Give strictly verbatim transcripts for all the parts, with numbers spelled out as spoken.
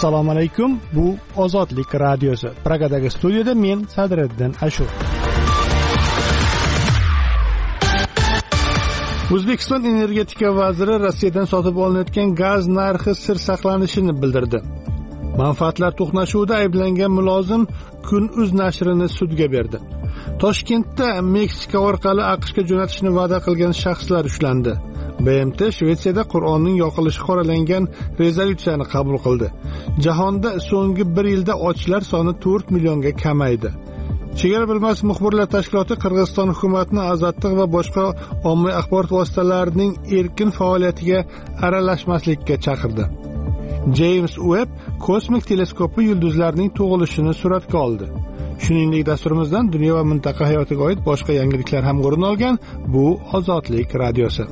Assalomu alaykum. Bu Ozodlik radiosi. Pragadagi studiyada men Sadriddin Ashur. O'zbekiston energetika vaziri Rossiyadan sotib olinayotgan gaz narxi sir saqlanishini bildirdi. Manfaatlar to'qnashuvida ayblangan mulozim Kun.uz nashrini sudga berdi. Toshkentda Meksika orqali AQShga jo'natishni va'da qilgan shaxslar ushlandi. B M T Shvetsiyada Qur'onning yoqilishi qoralangan rezolyutsiyani qabul qildi. Jahonda so'nggi bir yilda ochlar soni to'rt millionga kamaydi. Chegara bilmas muxbirlar tashkiloti Qirg'iziston hukumatini Azatliq va boshqa ommaviy axborot vositalarining erkin faoliyatiga aralashmaslikka chaqirdi. James Webb kosmik teleskopi yulduzlarning tug'ilishini suratga oldi. Shuningdek, dasturimizdan dunyo va mintaqa hayotiga oid boshqa yangiliklar ham o'rin olgan. Bu Ozodlik radiosi.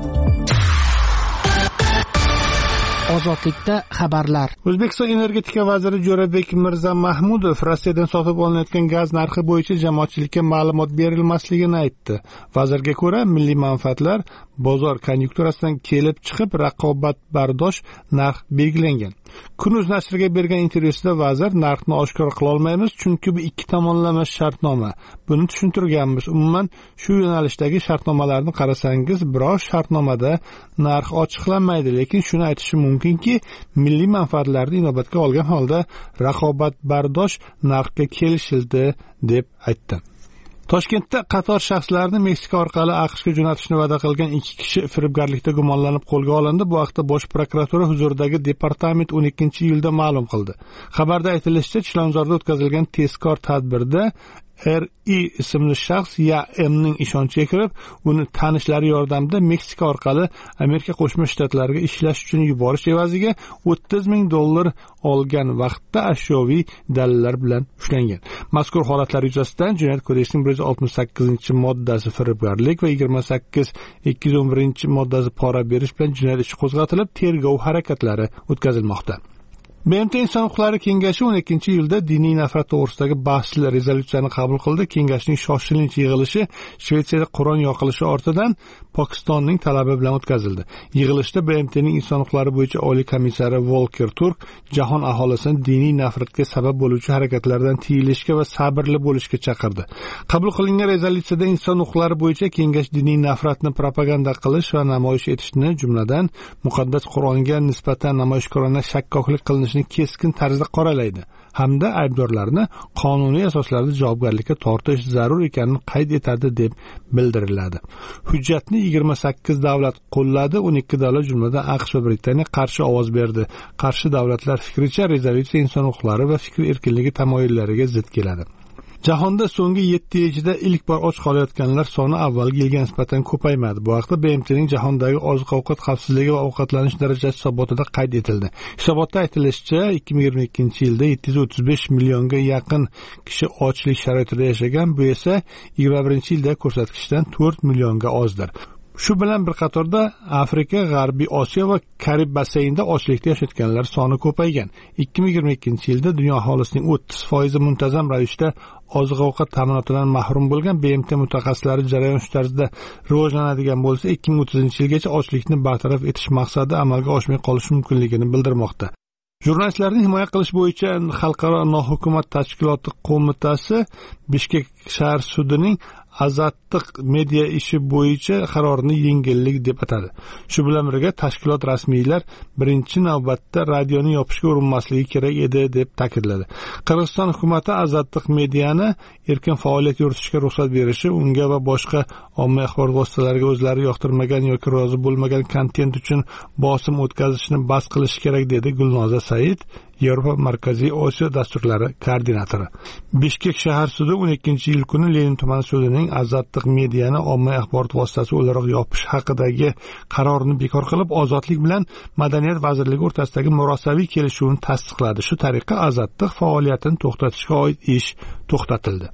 Ozodlikda xabarlar. O'zbekiston energetika vaziri Jo'rabek Mirzamahmudov Rossiyadan sotib olinayotgan gaz narxi bo'yicha jamoatchilikka ma'lumot berilmasligini aytdi. Vazirga ko'ra, milliy manfaatlar bozor konjunkturasidan kelib chiqib raqobatbardosh narx belgilangan. Kun.uz nashriga bergan intervyusida vazir narxni oshkor qila olmaymiz, chunki bu ikki tomonlama shartnoma. Buni tushuntirganmiz. Umuman shu yo'nalishdagi shartnomalarni qarasangiz, biroz shartnomada narx ochiqlanmaydi, lekin shuni aytishim mumkinki, milliy manfaatlarni inobatga olgan holda raqobatbardosh narxga kelishildi deb aytdi. Toshkentda qator shaxslarni Meksika orqali AQShga jo'natishni va'da qilgan ikki kishi firibgarlikda gumonlanib qo'lga olindi. Bu haqda Bosh prokuratura huzuridagi departament o'n ikkinchi iyulda ma'lum qildi. Xabarda aytilishicha, Chilonzorda o'tkazilgan tezkor tadbirda R I ismli shaxs Y M'ning ishonchiga kirib, uni tanishlari yordamida Meksika orqali Amerika Qo'shma Shtatlariga ishlash uchun yuborish evaziga o'ttiz ming dollar olgan vaqtda ashyoviy dalillar bilan ushlangan. Mazkur holatlar yuzasidan Jinoyat kodeksining bir yuz oltmish sakkizinchi moddasi firibgarlik va yigirma sakkiz ikki yuz o'n birinchi moddasi pora berish bilan jinoyat ishi qo'zg'atilib, tergov harakatlari o'tkazilmoqda. B M T Inson huquqlari kengashi o'n ikkinchi iyulda diniy nafrat to'g'risidagi bahsli rezolyutsiyani qabul qildi. Kengashning shoshilinch yig'ilishi Shvetsiyada Qur'on yoqilishi ortidan Pokistonning talabi bilan o'tkazildi. Yig'ilishda B M T'ning inson huquqlari bo'yicha oliy komissari Volker Turk jahon aholisini diniy nafratga sabab bo'luvchi harakatlardan tiyilishga va sabrli bo'lishga chaqirdi. Qabul qilingan rezolyutsiyada inson huquqlari bo'yicha kengash diniy nafratni propaganda qilish va namoyish etishni, jumladan muqaddas Qur'onga nisbatan namoyishkorona shakkoklik qilinishi keskin tarzda qoralaydi hamda aybdorlarni qonuniy asoslarda javobgarlikka tortish zarur ekanini qayd etadi deb bildiriladi. Hujjatni yigirma sakkiz davlat qo'lladi, o'n ikki davlat jumladan AQSh va Britaniya qarshi ovoz berdi. Qarshi davlatlar fikricha rezolyutsiya inson huquqlari va fikr erkinligi tamoyillariga zid keladi. Jahonda so'nggi yetti yil ichida ilk bor och qolayotganlar soni avvalgi yilga nisbatan ko'paymadi. Bu haqda B M T'ning jahondagi oziq-ovqat xavfsizligi va ovqatlanish darajasi hisobotida qayd etildi. Hisobotda aytilishicha, ikki ming yigirma ikkinchi yilda yetti yuz o'ttiz besh millionga yaqin kishi ochlik sharoitida yashagan, bu esa yigirma birinchi yilda ko'rsatkichdan to'rt millionga ozdir. Shu bilan bir qatorda Afrika, G'arbiy Osiyo va Karib baseynida ochlikda yashayotganlar soni ko'paygan. ikki ming yigirma ikkinchi yilda dunyo aholisining o'ttiz foizi muntazam ravishda oziq-ovqat ta'minotidan mahrum bo'lgan. B M T mutaxassislari jarayon shu tarzda rivojlanadigan bo'lsa, ikki ming o'ttizinchi yilgacha ochlikni bartaraf etish maqsadi amalga oshmay qolishi mumkinligini bildirmoqda. Jurnalistlarni himoya qilish bo'yicha Xalqaro nohukumat tashkiloti qo'mitasi Bishkek shahar sudining Azatliq media ishi bo'yicha qarorini yengillik deb atadi. Shu bilan birga tashkilot rasmiylar birinchi navbatda radioni yopishga urinmasligi kerak edi deb ta'kidladi. Qirg'iziston hukumati Azatliq mediani erkin faoliyat yuritishga ruxsat berishi, unga va boshqa ommaviy axborot vositalariga o'zlari yoqtirmagan yoki rozi bo'lmagan kontent uchun bosim o'tkazishni bas qilish kerak dedi Gulnoza Said, Yevropa Markaziy Osiyo dasturlari koordinatori. Bishkek shahar sudi o'n ikkinchi iyul kuni Lenin tumani sudining Azatliq mediani ommaviy axborot vositasi o'laroq yopish haqidagi qarorini bekor qilib, ozodlik bilan madaniyat vazirligi o'rtasidagi murosaviy kelishuvni tasdiqladi. Shu tariqa Azatliq faoliyatini to'xtatishga oid ish to'xtatildi.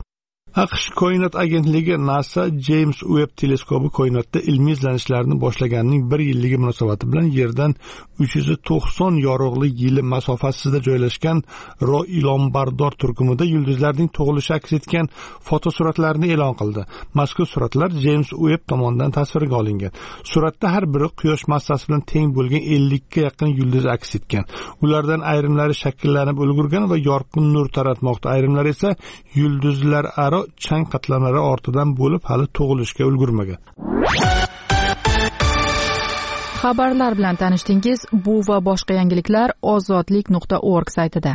AQSh koinot agentligi NASA James Webb teleskopi koinotda ilmiy izlanishlarni boshlaganining bir yilligi munosabati bilan Yerdan uch yuz to'qson yorug'lik yili masofasida joylashgan Ro Lombardor turkumida yulduzlarning tug'ilishi aks etgan fotosuratlarni e'lon qildi. Mazkur suratlar James Webb tomonidan tasvirga olingan. Suratda har biri quyosh massasi bilan teng bo'lgan ellik ga yaqin yulduz aks etgan. Ulardan ayrimlari shakllanib ulgurgan va yorqin nur taratmoqda, ayrimlari esa yulduzlar aro chang qatlamlari ortidan bo'lib hali tug'ilishga ulgurmagan. Xabarlar bilan tanishdingiz. Bu va boshqa yangiliklar ozodlik nuqta org saytida.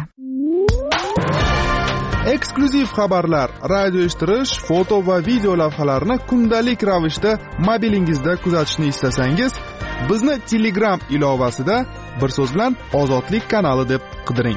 Eksklyuziv xabarlar, radio eshittirish, foto va video lavhalarni kundalik ravishda mobilingizda kuzatishni istasangiz, bizni Telegram ilovasida bir so'z bilan Ozodlik kanali deb qidiring.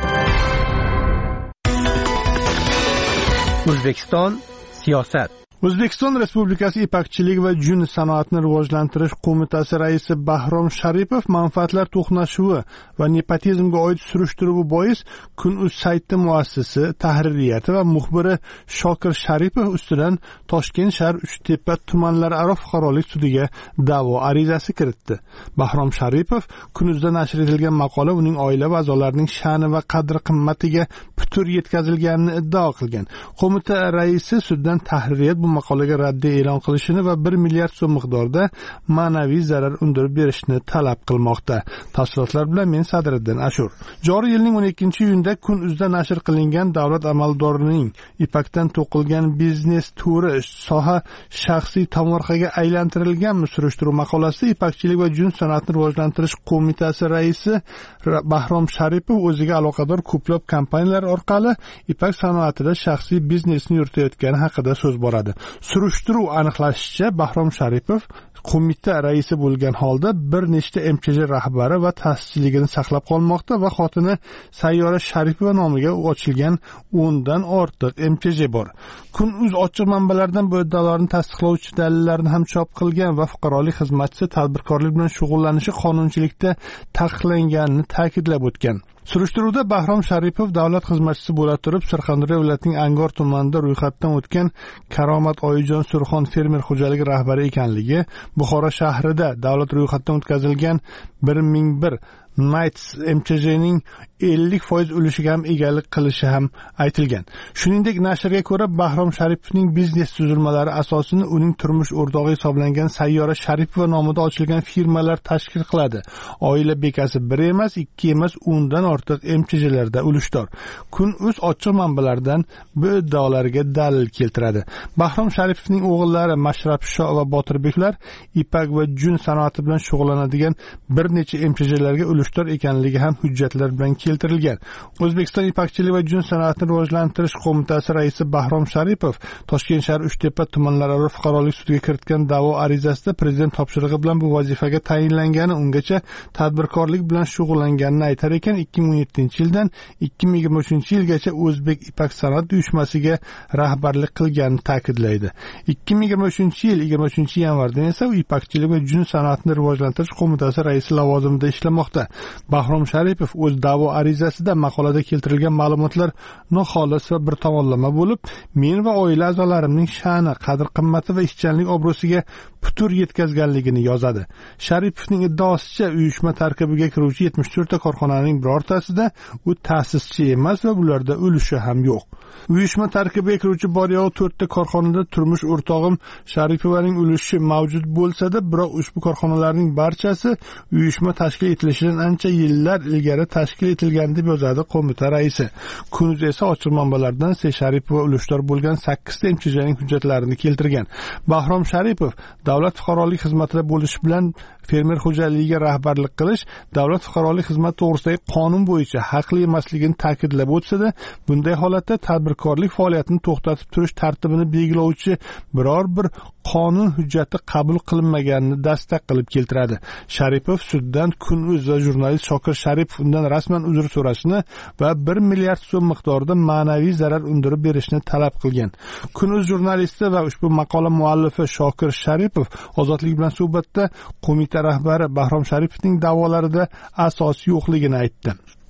O'zbekiston siyosat. O'zbekiston Respublikasi Ipakchilik va jun sanoatini rivojlantirish qo'mitasi raisi Bahrom Sharipov manfaatlar to'qnashuvi va nepotizmga oid surishtiruvi bois Kun.uz sayti muassisi, tahririyati va muxbiri Shokir Sharipov ustidan Toshkent shahar Uchtepa tumanlararo fuqarolik sudiga da'vo arizasi kiritdi. Bahrom Sharipov Kun.uzda nashr etilgan maqola uning oila a'zolarining sha'ni va qadr qimmatiga putur yetkazilganini iddao qilgan. Qo'mita raisi suddan tahririyat bu maqolaga raddiya e'lon qilishini va bir milliard so'm miqdorida ma'naviy zarar undirib berishni talab qilmoqda. Tafsilotlar bilan men Sadriddin Ashur. Joriy yilning o'n ikkinchi iyunda Kun.uzda nashr qilingan davlat amaldorining Ipakdan to'qilgan biznes turi soha shaxsiy tomorqaga aylantirilgan surishtiruv maqolasida Ipakchilik va jun sanoatini rivojlantirish qo'mitasi raisi Bahrom Sharipov o'ziga aloqador ko'plab kompaniyalar orqali Ipak sanoatida shaxsiy biznesni yuritayotgani haqida so'z boradi. Surishtiruv aniqlashicha, Bahrom Sharipov qo'mita raisi bo'lgan holda bir nechta M Ch J rahbari va ta'sischiligini saqlab qolmoqda va xotini Sayyora Sharipova nomiga ochilgan o'n dan ortiq M Ch J bor. Kun.uz ochiq manbalardan bu iddaolarni tasdiqlovchi dalillarni ham chop qilgan va fuqarolik xizmatchisi tadbirkorlik bilan shug'ullanishi qonunchilikda taqiqlanganini ta'kidlab o'tgan. Surishtiruvda Bahrom Sharipov davlat xizmatchisi bo'la turib, Surxondaryo viloyatining Angor tumanida ro'yxatdan o'tgan Karomat Oyijon Surxon fermer xo'jaligi rahbari ekanligi, Buxoro shahrida davlat ro'yxatdan o'tkazilgan bir ming bir Nights M Ch J'ning ellik foiz ulushiga ham egalik qilishi ham aytilgan. Shuningdek, nashrga ko'ra Bahrom Sharipovning biznes tuzilmalari asosini uning turmush o'rtog'i hisoblangan Sayyora Sharipova nomida ochilgan firmalar tashkil qiladi. Oila bekasi bir emas, ikki emas, o'n dan ortiq M Ch J'larda ulushdor. Kun.uz ochiq manbalardan bu iddaolarga dalil keltiradi. Bahrom Sharipovning o'g'illari Mashrab Sho va Botirbeklar ipak va jun sanoati bilan shug'ullanadigan bir necha M Ch J'larga ulushtor ekanligi ham hujjatlar bilan keltirilgan. O'zbekiston Ipakchilik va jun sanoatini rivojlantirish qo'mitasi raisi Bahrom Sharipov Toshkent shahar Uchtepa tumanlararo fuqarolik sudiga kiritgan da'vo arizasida prezident topshirig'i bilan bu vazifaga tayinlangani, ungacha tadbirkorlik bilan shug'ullanganini aytar ekan, ikki ming o'n yettinchi yildan ikki ming yigirma uchinchi yilgacha O'zbek Ipak sanoat uyushmasiga rahbarlik qilganini ta'kidlaydi. ikki ming yigirma uchinchi yil yigirma uchinchi yanvarda esa u Ipakchilik va jun sanoatini rivojlantirish qo'mitasi raisi lavozimida ishlamoqda. Bahrom Sharipov o'z da'vo arizasida maqolada keltirilgan ma'lumotlar noxolis va bir tomonlama bo'lib, men va oila a'zolarimning sha'ni, qadr-qimmati va ishchanlik obro'siga putur yetkazganligini yozadi. Sharipovning iddaosicha, uyushma tarkibiga kiruvchi yetmish to'rt ta korxonaning birortasida u ta'sischi emas va bularda ulushi ham yo'q. Uyushma tarkibiga kiruvchi bor yo'q to'rt ta korxonada turmush o'rtog'im Sharipovaning ulushi mavjud bo'lsa-da, biroq ushbu korxonalarning barchasi uyushma tashkil etilishidan ancha yillar ilgari tashkil etilgan deb yozadi qo'mita raisi. Kun.uz esa ochiq manbalardan Se Sharipova ulushdor bo'lgan sakkiz ta M Ch J'ning hujjatlarini keltirgan. Bahrom Sharipov davlat fuqarolik xizmatida bo'lish bilan fermer xo'jaligiga rahbarlik qilish davlat fuqarolik xizmati to'g'risidagi qonun bo'yicha haqli emasligini ta'kidlab o'tsa-da, bunday holatda tadbirkorlik faoliyatini to'xtatib turish tartibini belgilovchi biror bir qonun hujjati qabul qilinmaganini dastak qilib keltiradi. Sharipov suddan Kun.uz va jurnalist Shokir Sharipov undan rasman uzr so'rashni va bir milliard so'm miqdorida ma'naviy zarar undirib berishni talab qilgan. Kun.uz jurnalisti va ushbu maqola muallifi Shokir Sharipov Ozodlik bilan suhbatda qo'mita rahbari Bahrom Sharipovning da'volarida asos yo'qligini aytdi.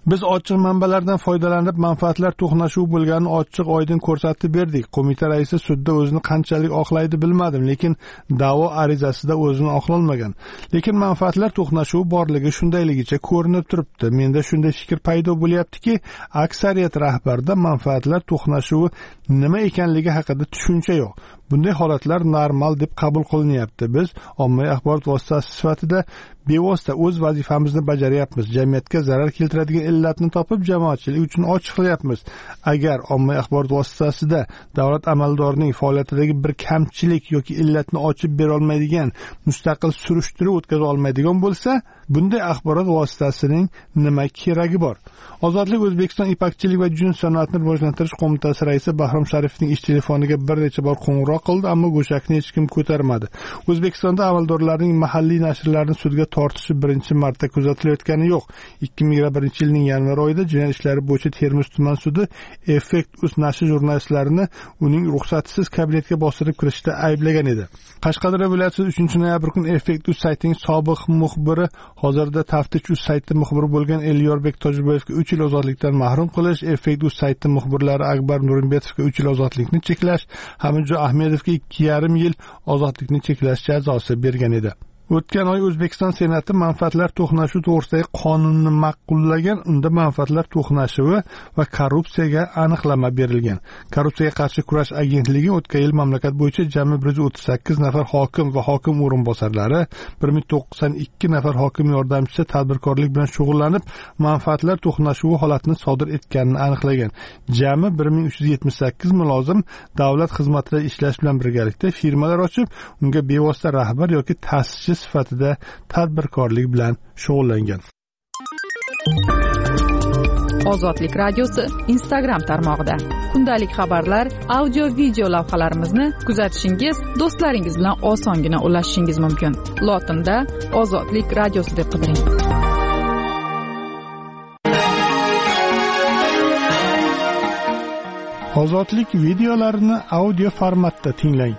Biz ochiq manbalardan foydalanib manfaatlar to'qnashuvi bo'lganini ochiq oydin ko'rsatib berdik. Qo'mita raisi sudda o'zini qanchalik oqlaydi bilmadim, lekin da'vo arizasida o'zini oqlolmagan. Lekin manfaatlar to'qnashuvi borligi shundayligicha ko'rinib turibdi. Menda shunday fikr paydo bo'lyaptiki, aksariyat rahbarda manfaatlar to'qnashuvi nima ekanligi haqida tushuncha yo'q. Bunday holatlar normal deb qabul qilinyapti. Biz ommaviy axborot vositasi sifatida bevosita o'z vazifamizni bajaryapmiz. Jamiyatga zarar keltiradigan illatni topib, jamoatchilik uchun ochiq qilyapmiz. Agar ommaviy axborot vositasida davlat amaldorining faoliyatidagi bir kamchilik yoki illatni ochib bera olmaydigan, mustaqil surishtiruv o'tkaza olmaydigan bo'lsa, bunday axborot vositasining nima keragi bor? Ozodlik O'zbekiston Ipakchilik va jins sanoatini rivojlantirish qo'mitasi raisi Bahrom Sharipovning ish telefoniga bir necha bor qo'ng'iroq qildi, ammo go'shakni hech kim ko'tarmadi. O'zbekistonda amaldorlarning mahalliy nashrlarni sudga tortishi birinchi marta kuzatilayotgani yo'q. ikki ming yigirma birinchi yilning yanvar oyida jinoyat ishlari bo'yicha Termiz tuman sudi Effekt.uz nashri jurnalistlarini uning ruxsatsiz kabinetga bostirib kirishda ayblagan edi. Qashqadaryo viloyatida uchinchi noyabr kuni Effekt.uz saytining sobiq muxbiri, hozirda Taftish.uz sayti muxbiri bo'lgan Elyorbek Tojboyevga uch yil ozodlikdan mahrum qilish, Effekt.uz sayti muxbirlari Akbar Nurimbetovga uch yil ozodlikni cheklash, Hamidjo Ahmedovga ikki yarim yil ozodlikni cheklash jazosi bergan edi. O'tgan oy O'zbekiston Senati manfaatlar to'qnashuvi to'g'risidagi qonunni ma'qullagan. Unda manfaatlar to'qnashuvi va korrupsiyaga aniqlama berilgan. Korrupsiyaga qarshi kurash agentligi o'tgan yil mamlakat bo'yicha jami bir yuz o'ttiz sakkiz nafar hokim va hokim o'rinbosarlari, bir ming to'qson ikki nafar hokim yordamchisi tadbirkorlik bilan shug'ullanib, manfaatlar to'qnashuvi holatini sodir etganini aniqlagan. Jami bir ming uch yuz yetmish sakkiz mulozim davlat xizmatida ishlash bilan birgalikda firmalar ochib, unga bevosita rahbar yoki ta'sischi sifatida tadbirkorlik bilan shug'ullangan. Ozodlik radiosi Instagram tarmog'ida kundalik xabarlar, audio video lavhalarimizni kuzatishingiz, do'stlaringiz bilan osongina ulashishingiz mumkin. Lotinda Ozodlik radiosi deb qidiring. Ozodlik videolarini audio formatda tinglang.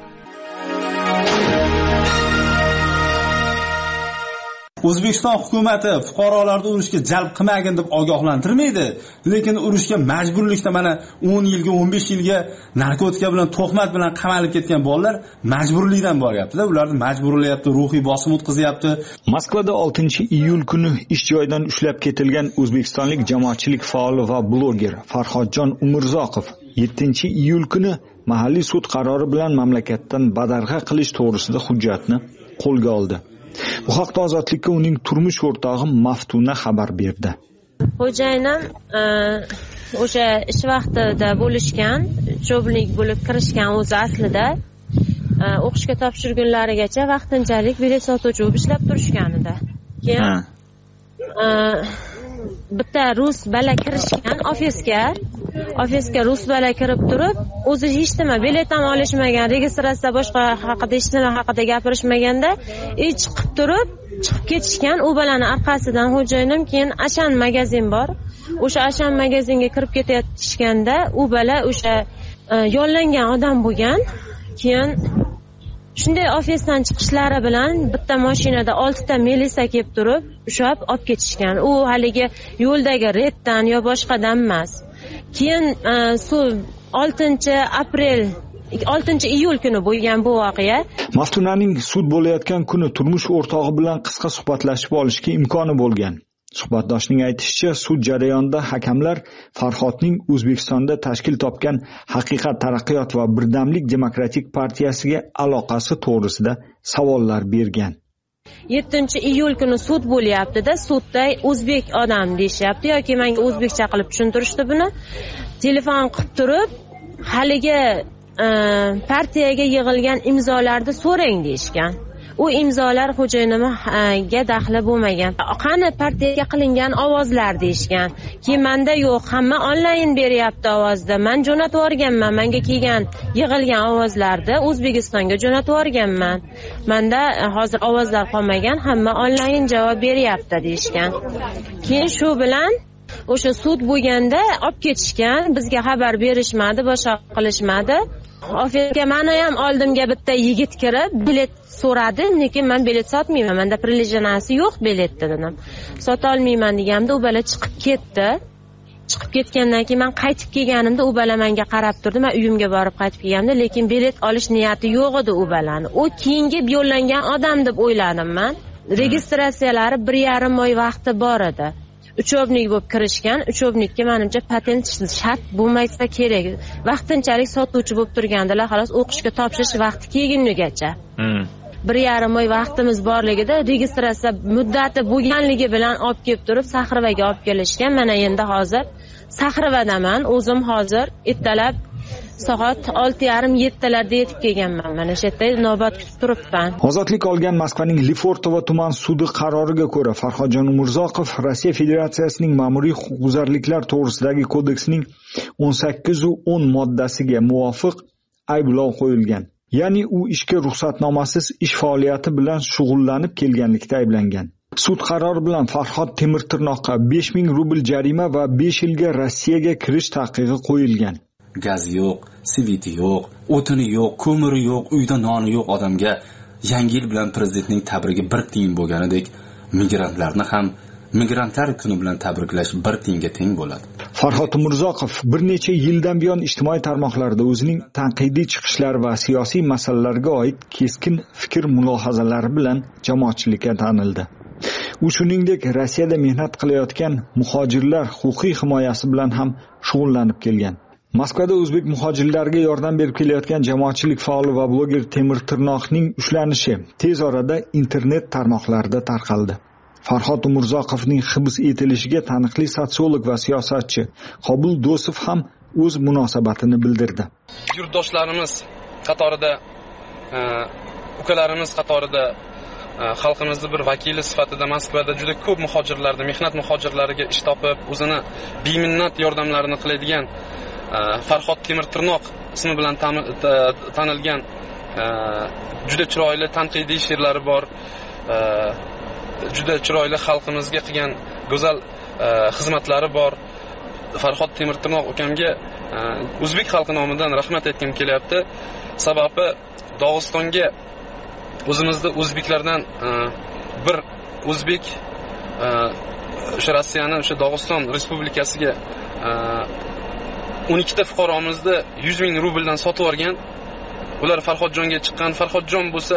O'zbekiston hukumati fuqarolarni urushga jalb qilmagin deb ogohlantirmaydi, lekin urushga majburlikda mana o'n yilga, o'n besh yilga narkotika bilan, tuhmat bilan qamalib ketgan bolalar majburlikdan boryapti-da, ularni majburlayapti, ruhiy bosim o'tkazyapti. Moskvada oltinchi iyul kuni ish joyidan ushlab ketilgan o'zbekistonlik jamoatchilik faoli va bloger Farhodjon Umurzoqov yettinchi iyul kuni mahalliy sud qarori bilan mamlakatdan badarg'a qilish to'g'risida hujjatni qo'lga oldi. Bu haqda Ozodlikka uning turmush o'rtog'i Maftuna xabar berdi. Xo'jayinim o'sha ish vaqtida bo'lishgan, jo'blik bo'lib kirishgan o'zi aslida o'qishga topshirgunlarigacha vaqtinchalik bilet sotuvchi bo'lib ishlab turishgan edi. Keyin bitta rus bala kirishgan ofisga, ofisga rus bala kirib turib, o'zi hech nima bilet ham olishmagan, registratsiya boshqa haqida hech nima haqida gapirishmaganda, e chiqib turib, chiqib ketishgan. U balani orqasidan xo'jayinim keyin Ashan magazin bor. O'sha Ashan magazinga kirib ketayotganda, u bala o'sha yollangan odam bo'lgan. Keyin shunday ofisdan chiqishlari bilan bitta mashinada oltita milisa kelib turib, ushab olib ketishgan. U haligi yo'ldagi reddan yo boshqadan emas. Keyin oltinchi aprel oltinchi iyul kuni bo'lgan bu voqea. Maftunaning sud bo'layotgan kuni turmush o'rtog'i bilan qisqa suhbatlashib olishga imkoni bo'lgan. Suhbatdoshning aytishicha, sud jarayonida hakamlar Farhodning O'zbekistonda tashkil topgan Haqiqat taraqqiyot va Birdamlik demokratik partiyasiga aloqasi to'g'risida savollar bergan. yettinchi iyul kuni sud bo'lyapti-da, sudda o'zbek odam deyishyapti yoki menga o'zbekcha qilib tushuntirishdi buni. Telefon qilib turib, haligi partiyaga yig'ilgan imzolarni so'rang deyishgan. U imzolar xo'jayinimga daxli bo'lmagan. Qani partiyaga qilingan ovozlar deyishgan. Keyin menda yo'q, hamma onlayn beryapti ovozda. Men jo'natib yuborganman. Menga kelgan yig'ilgan ovozlarni O'zbekistonga jo'natib yuborganman. Menda hozir ovozlar qolmagan, hamma onlayn javob beryapti deyishgan. Keyin shu bilan o'sha sud bo'lganda olib ketishgan, bizga xabar berishmadi, boshqa qilishmadi. Ofisga mana ham oldimga bitta yigit kirib bilet so'radi, lekin men bilet sotmayman, menda prilejanasi yo'q biletda dedim. Sota olmayman deganimda u bola chiqib ketdi. Chiqib ketgandan keyin men qaytib kelganimda u bola menga qarab turdi. Men uyimga borib qaytib kelganimda, lekin bilet olish niyati yo'q edi u bolani. U keyingi yo'llangan odam deb o'yladim men. Registratsiyalari bir yarim oy vaqti bor edi. Uchovnik bo'lib kirishgan, uchovnikka menimcha patent shart bo'lmaysa kerak. Vaqtinchalik sotuvchi bo'lib turgandilar, xolos o'qishga topshirish vaqti kelgungacha. Hmm. bir yarim oy vaqtimiz borligida registratsiya muddati bo'lganligi bilan olib kelib turib Sahrivaga olib kelishgan. Mana endi hozir Sahrivadaman, o'zim hozir ertalab soat olti yarim yettalarda yetib kelganman. Mana shu yerda navbat kutib turibman. Ozodlik olgan Moskvaning Lefortovo tuman sudi qaroriga ko'ra Farhodjon Umurzoqov Rossiya Federatsiyasining ma'muriy huquqbuzarliklar to'g'risidagi kodeksining o'n sakkiz va o'n moddasiga muvofiq ayblov qo'yilgan. Ya'ni u ishga ruxsatnomasiz ish faoliyati bilan shug'ullanib kelganlikda ayblangan. Sud qarori bilan Farhod Temirtirnoqqa besh ming rubl jarima va besh yilga Rossiyaga kirish taqiqi qo'yilgan. Gaz yo'q, sveti yo'q, o'tini yo'q, ko'miri yo'q, uyda noni yo'q odamga Yangi yil bilan prezidentning tabrigi bir tiyin bo'lganidek, migrantlarni ham migrantlar kuni bilan tabriklash bir tiyinga teng bo'ladi. Farhod Umurzoqov bir necha yildan buyon ijtimoiy tarmoqlarda o'zining tanqidiy chiqishlari va siyosiy masalalarga oid keskin fikr mulohazalari bilan jamoatchilikka tanildi. U shuningdek Rossiyada mehnat qilayotgan muhojirlar huquqiy himoyasi bilan ham shug'ullanib kelgan. Moskvada o'zbek muhojirlarga yordam berib kelayotgan jamoatchilik faoli va bloger Temirtirnoqning ushlanishi tez orada internet tarmoqlarida tarqaldi. Farhod Umurzoqovning hibs etilishiga taniqli sotsiolog va siyosatchi Qobul Do'sov ham o'z munosabatini bildirdi. Yurtdoshlarimiz qatorida, ukalarimiz qatorida xalqimizning bir vakili sifatida Moskvada juda ko'p muhojirlarni, mehnat muhojirlariga ish topib, o'zini beminnat yordamlarini qiladigan Farhod Temirtirnoq ismi bilan tanilgan juda chiroyli tanqidiy she'rlari bor, juda chiroyli xalqimizga qilgan go'zal xizmatlari bor. Farhod Temirtirnoq ukamga o'zbek xalqi nomidan rahmat aytgim kelyapti. Sababi Dog'istonga o'zimizda o'zbeklardan bir o'zbek o'sha Rossiyani o'sha Dog'iston respublikasiga o'n ikkita fuqaromizni yuz ming rubldan sotib olgan. Ular Farhodjonga chiqqan. Farhodjon bo'lsa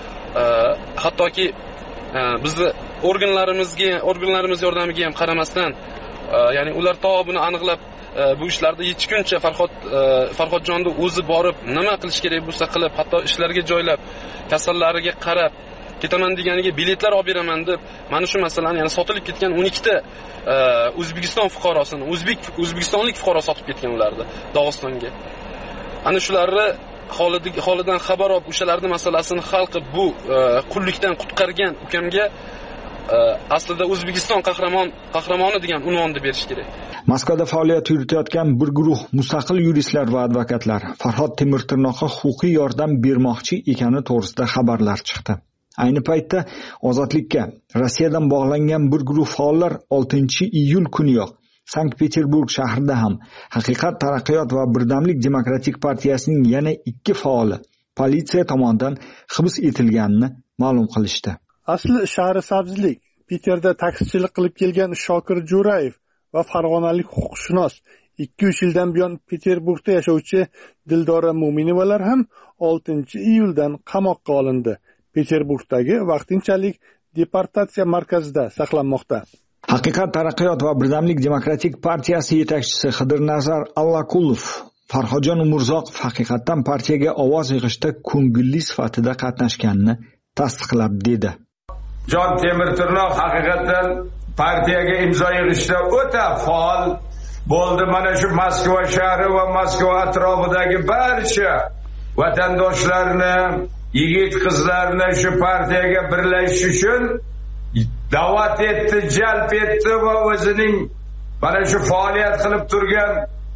hattoki bizni organlarimizga, organlarimiz yordamiga ham qaramasdan, ya'ni ular to buni aniqlab bu ishlarni yechguncha Farhod Farhodjonni o'zi borib nima qilish kerak bo'lsa qilib, hatto ishlarga joylab, kasallariga qarab, ketaman deganiga biletlar olib beraman deb, mana shu masalani, ya'ni sotilib ketgan o'n ikkita O'zbekiston fuqarosini, o'zbek O'zbekistonlik fuqaro sotib ketgan ularni Dog'istonga. Ana shularni holidan xabar olib, o'shalarning masalasini hal qilib, bu qullikdan qutqargan ukamga aslida O'zbekiston qahramon qahramoni degan unvonni berish kerak. Moskvada faoliyat yuritayotgan bir guruh mustaqil yuristlar va advokatlar Farhod Temirtirnoqqa huquqiy yordam bermoqchi ekani to'g'risida xabarlar chiqdi. Ayni paytda Ozodlikka Rossiyadan bog'langan bir guruh faollar oltinchi iyul kuniyoq Sankt-Peterburg shahrida ham Haqiqat taraqqiyot va Birdamlik demokratik partiyasining yana ikki faoli politsiya tomonidan hibs etilganini ma'lum qilishdi. Asli shahri Sabzlik, Peterda taksichilik qilib kelgan Shokir Jo'rayev va farg'onalik huquqshunos ikki uch yildan buyon Peterburgda yashovchi Dildora Mo'minovalar ham oltinchi iyuldan qamoqqa olindi. Peterburgdagi vaqtinchalik deportatsiya markazida saqlanmoqda. Haqiqat taraqqiyot va Birdamlik demokratik partiyasi yetakchisi Xidirnazar Allakulov Farhodjon Umurzoqov haqiqatdan partiyaga ovoz yig'ishda ko'ngilli sifatida qatnashganini tasdiqlab dedi. Jon Temirtirnoq haqiqatdan partiyaga imzo yig'ishda o'ta faol bo'ldi. Mana shu Moskva shahri va Moskva atrofidagi barcha vatandoshlarni, yigit qizlarni shu partiyaga birlashish uchun da'vat etdi, jalb etdi va o'zining mana shu faoliyat qilib turgan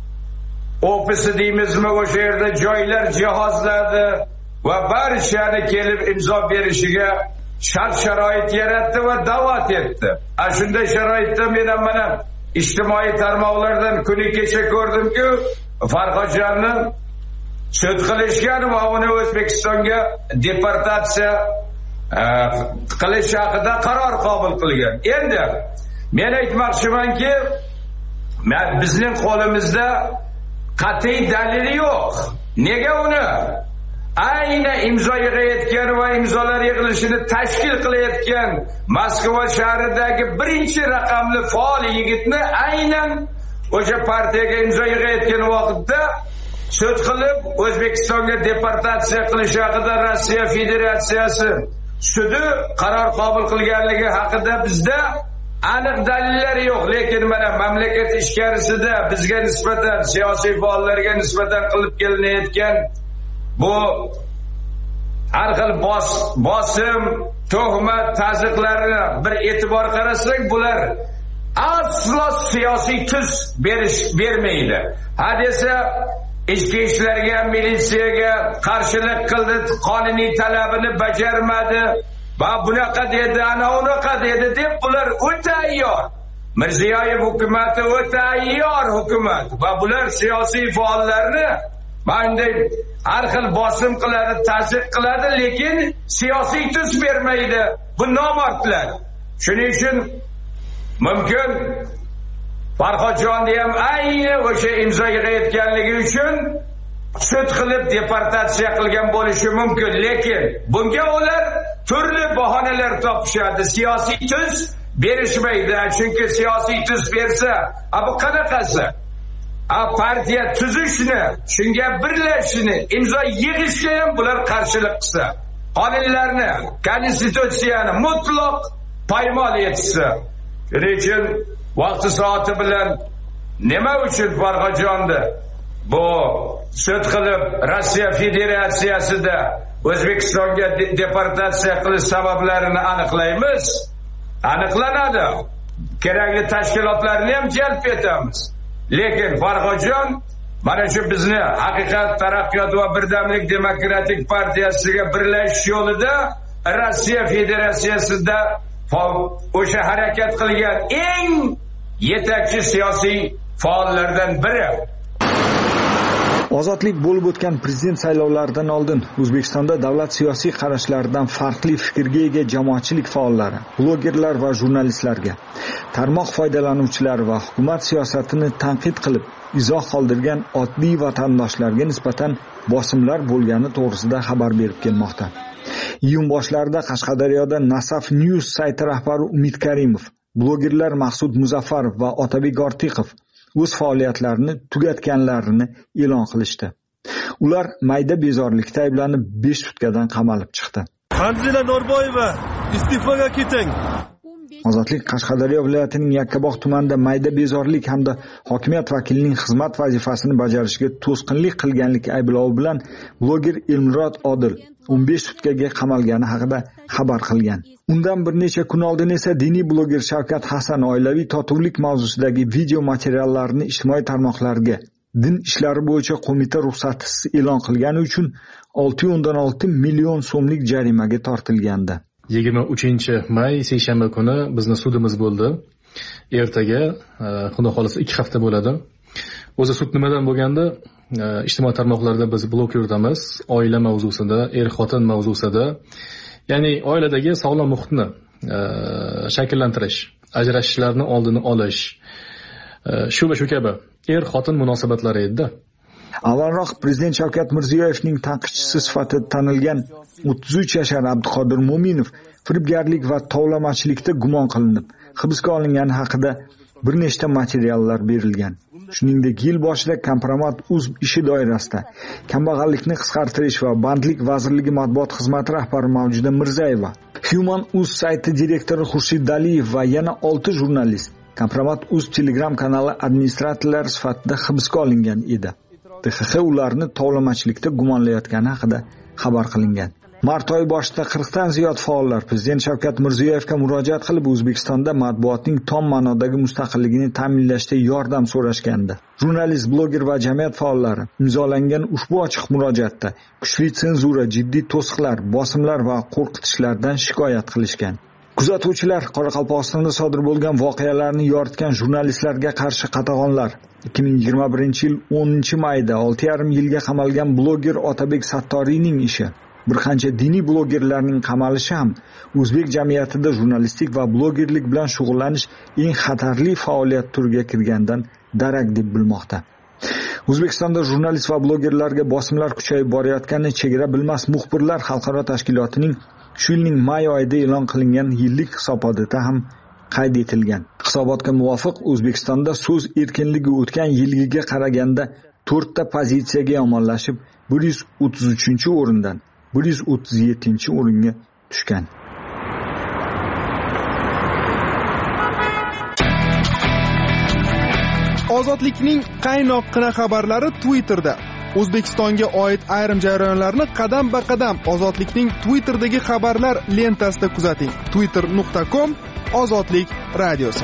ofisi deymizmi, o'sha yerda joylar jihozladi va barchani kelib imzo berishiga shart sharoit yaratdi va da'vat etdi. Ana shunday sharoitda men ham mana ijtimoiy tarmoqlardan kuni kecha ko'rdimki, Farhodjonni sud qilishgan va uni O'zbekistonga deportatsiya qilish haqida qaror qabul qilgan. Endi men aytmoqchimanki, bizning qo'limizda qat'iy dalil yo'q. Nega uni ayni imzo yig'ayotgan va imzolar yig'ilishini tashkil qilayotgan Moskva shahridagi birinchi raqamli faol yigitni aynan o'sha partiyaga imzo yig'ayotgan vaqtda sud qilib O'zbekistonga deportatsiya qilish haqida Rossiya Federatsiyasi sudi qaror qabul qilganligi haqida bizda aniq dalillar yo'q. Lekin mana mamlakat ichkarisida bizga nisbatan, siyosiy faollarga nisbatan qilib kelinayotgan bu har xil bosim, tuhmat, ta'ziqlarni bir e'tibor qarasak, bular aslo siyosiy tus berish bermaydi. Hadisa ichki ishlarga, militsiyaga qarshilik qildi, qonuniy talabini bajarmadi va bunaqa dedi, ana unaqa dedi deb bular o'ta ayyor. Mirziyoyev hukumati o'ta ayyor hukumat va bular siyosiy faollarni bunday har xil bosim qiladi, ta'ziq qiladi, lekin siyosiy tus bermaydi. Bu nomardlar. Shuning uchun mumkin Farhodjonni ham ayni o'sha imzo yig'ayotganligi uchun sud qilib deportatsiya qilgan bo'lishi mumkin, lekin bunga ular turli bahonalar topishadi. Siyosiy tus berishmaydi, chunki siyosiy tus bersa, bu qanaqasi? A partiya tuzishni, shunga birlashishni, imzo yig'ishga ham bular qarshilik qilsa, qonunlarni, konstitutsiyani mutlaq poymol etsa, shuning vaqti soati bilan nima uchun Farhodjonni bu sud qilib Rossiya Federatsiyasida O'zbekistonga deportatsiya qilish sabablarini aniqlaymiz. Aniqlanadi. Kerakli tashkilotlarni ham jalb etamiz. Lekin Farhodjon mana shu bizni Haqiqat, Taraqqiyot va Birdamlik demokratik partiyasiga birlashish yo'lida Rossiya Federatsiyasida o'sha harakat qilgan eng yetakchi siyosiy faollardan biri. Ozodlik bo'lib o'tgan prezident saylovlaridan oldin O'zbekistonda davlat siyosiy qarashlaridan farqli fikrga ega jamoatchilik faollari, blogerlar va jurnalistlarga, tarmoq foydalanuvchilari va hukumat siyosatini tanqid qilib izoh qoldirgan oddiy vatandoshlarga nisbatan bosimlar bo'lgani to'g'risida xabar berib kelmoqda. Iyun boshlarida Qashqadaryoda Nasaf News sayti rahbari Umid Karimov, blogerlar Maqsud Muzaffarov va Otabek Ortiqov o'z faoliyatlarini tugatganlarini e'lon qilishdi. Ular mayda bezorlikda ayblanib besh sutkadan qamalib chiqdi. Tanzila Norboyeva, iste'foga keting. Ozodlik Qashqadaryo viloyatining Yakkabog' tumanida mayda bezorlik hamda hokimiyat vakilining xizmat vazifasini bajarishga to'sqinlik qilganlik ayblovi bilan bloger Elmurod Odil o'n besh sutkaga qamalgani haqida xabar qilgan. Undan bir necha kun oldin esa diniy bloger Shavkat Hasan oilaviy totuvlik mavzusidagi video materiallarini ijtimoiy tarmoqlarga din ishlari bo'yicha qo'mita ruxsatisiz e'lon qilgani uchun olti nuqta olti million so'mlik jarimaga tortilgandi. yigirma uchinchi may seshanba kuni bizning sudimiz bo'ldi. Ertaga, xudo xolasa ikki hafta bo'ladi. O'zi sud nimadan bo'lganda, ijtimoiy tarmoqlarda biz blog yuritamiz, oila mavzusida, er-xotin mavzusida, ya'ni oiladagi sog'lom muhitni shakllantirish, ajrashishlarning oldini olish, shu va shu kabi er-xotin munosabatlari edi. Avvalroq prezident Shavkat Mirziyoyevning tanqidchisi sifatida tanilgan o'ttiz uch yashar Abduqodir Mo'minov firibgarlik va tovlamachilikda gumon qilinib, hibsga olingani haqida bir nechta materiallar berilgan. Shuningdek, yil boshida Kompromat.uz ishi doirasida kambag'allikni qisqartirish va bandlik vazirligi matbuot xizmati rahbari Mavjuda Mirzayeva, Human.uz sayti direktori Xurshid Daliyev va yana olti jurnalist Kompromat.uz Telegram kanali administratorlari sifatida hibsga olingan edi. T X X ularni tovlamachilikda gumonlayotgani haqida xabar qilingan. Mart oyi boshida qirqdan ziyod faollar prezident Shavkat Mirziyoyevga murojaat qilib O'zbekistonda matbuotning tom ma'nodagi mustaqilligini ta'minlashda yordam so'rashgandi. Jurnalist, bloger va jamiyat faollari imzolangan ushbu ochiq murojaatda kuchli senzura, jiddiy to'siqlar, bosimlar va qo'rqitishlardan shikoyat qilishgan. Kuzatuvchilar, Qoraqalpog'istonda sodir bo'lgan voqealarni yoritgan jurnalistlarga qarshi qatag'onlar. ikki ming yigirma birinchi yil o'ninchi mayda olti yarim yilga qamalgan bloger Otabek Sattoriyning ishi, bir qancha diniy blogerlarning qamalishi ham o'zbek jamiyatida jurnalistlik va blogerlik bilan shug'ullanish eng xatarli faoliyat turiga kirgandan darak deb bilmoqda. O'zbekistonda jurnalist va blogerlarga bosimlar kuchayib borayotgani Chegara bilmas muxbirlar xalqaro tashkilotining shu yilning may oyida e'lon qilingan yillik hisobotida ham qayd etilgan. Hisobotga muvofiq O'zbekistonda so'z erkinligi o'tgan yilgiga qaraganda to'rtta pozitsiyaga yomonlashib, bir yuz o'ttiz uchinchi o'rindan bir yuz o'ttiz yettinchi o'ringa tushgan. Ozodlikning qaynoqqina xabarlari Twitterda. O'zbekistonga oid ayrim jarayonlarni qadam-ba-qadam Ozodlikning Twitterdagi xabarlar lentasida kuzating. twitter nuqta com Ozodlik radiosi.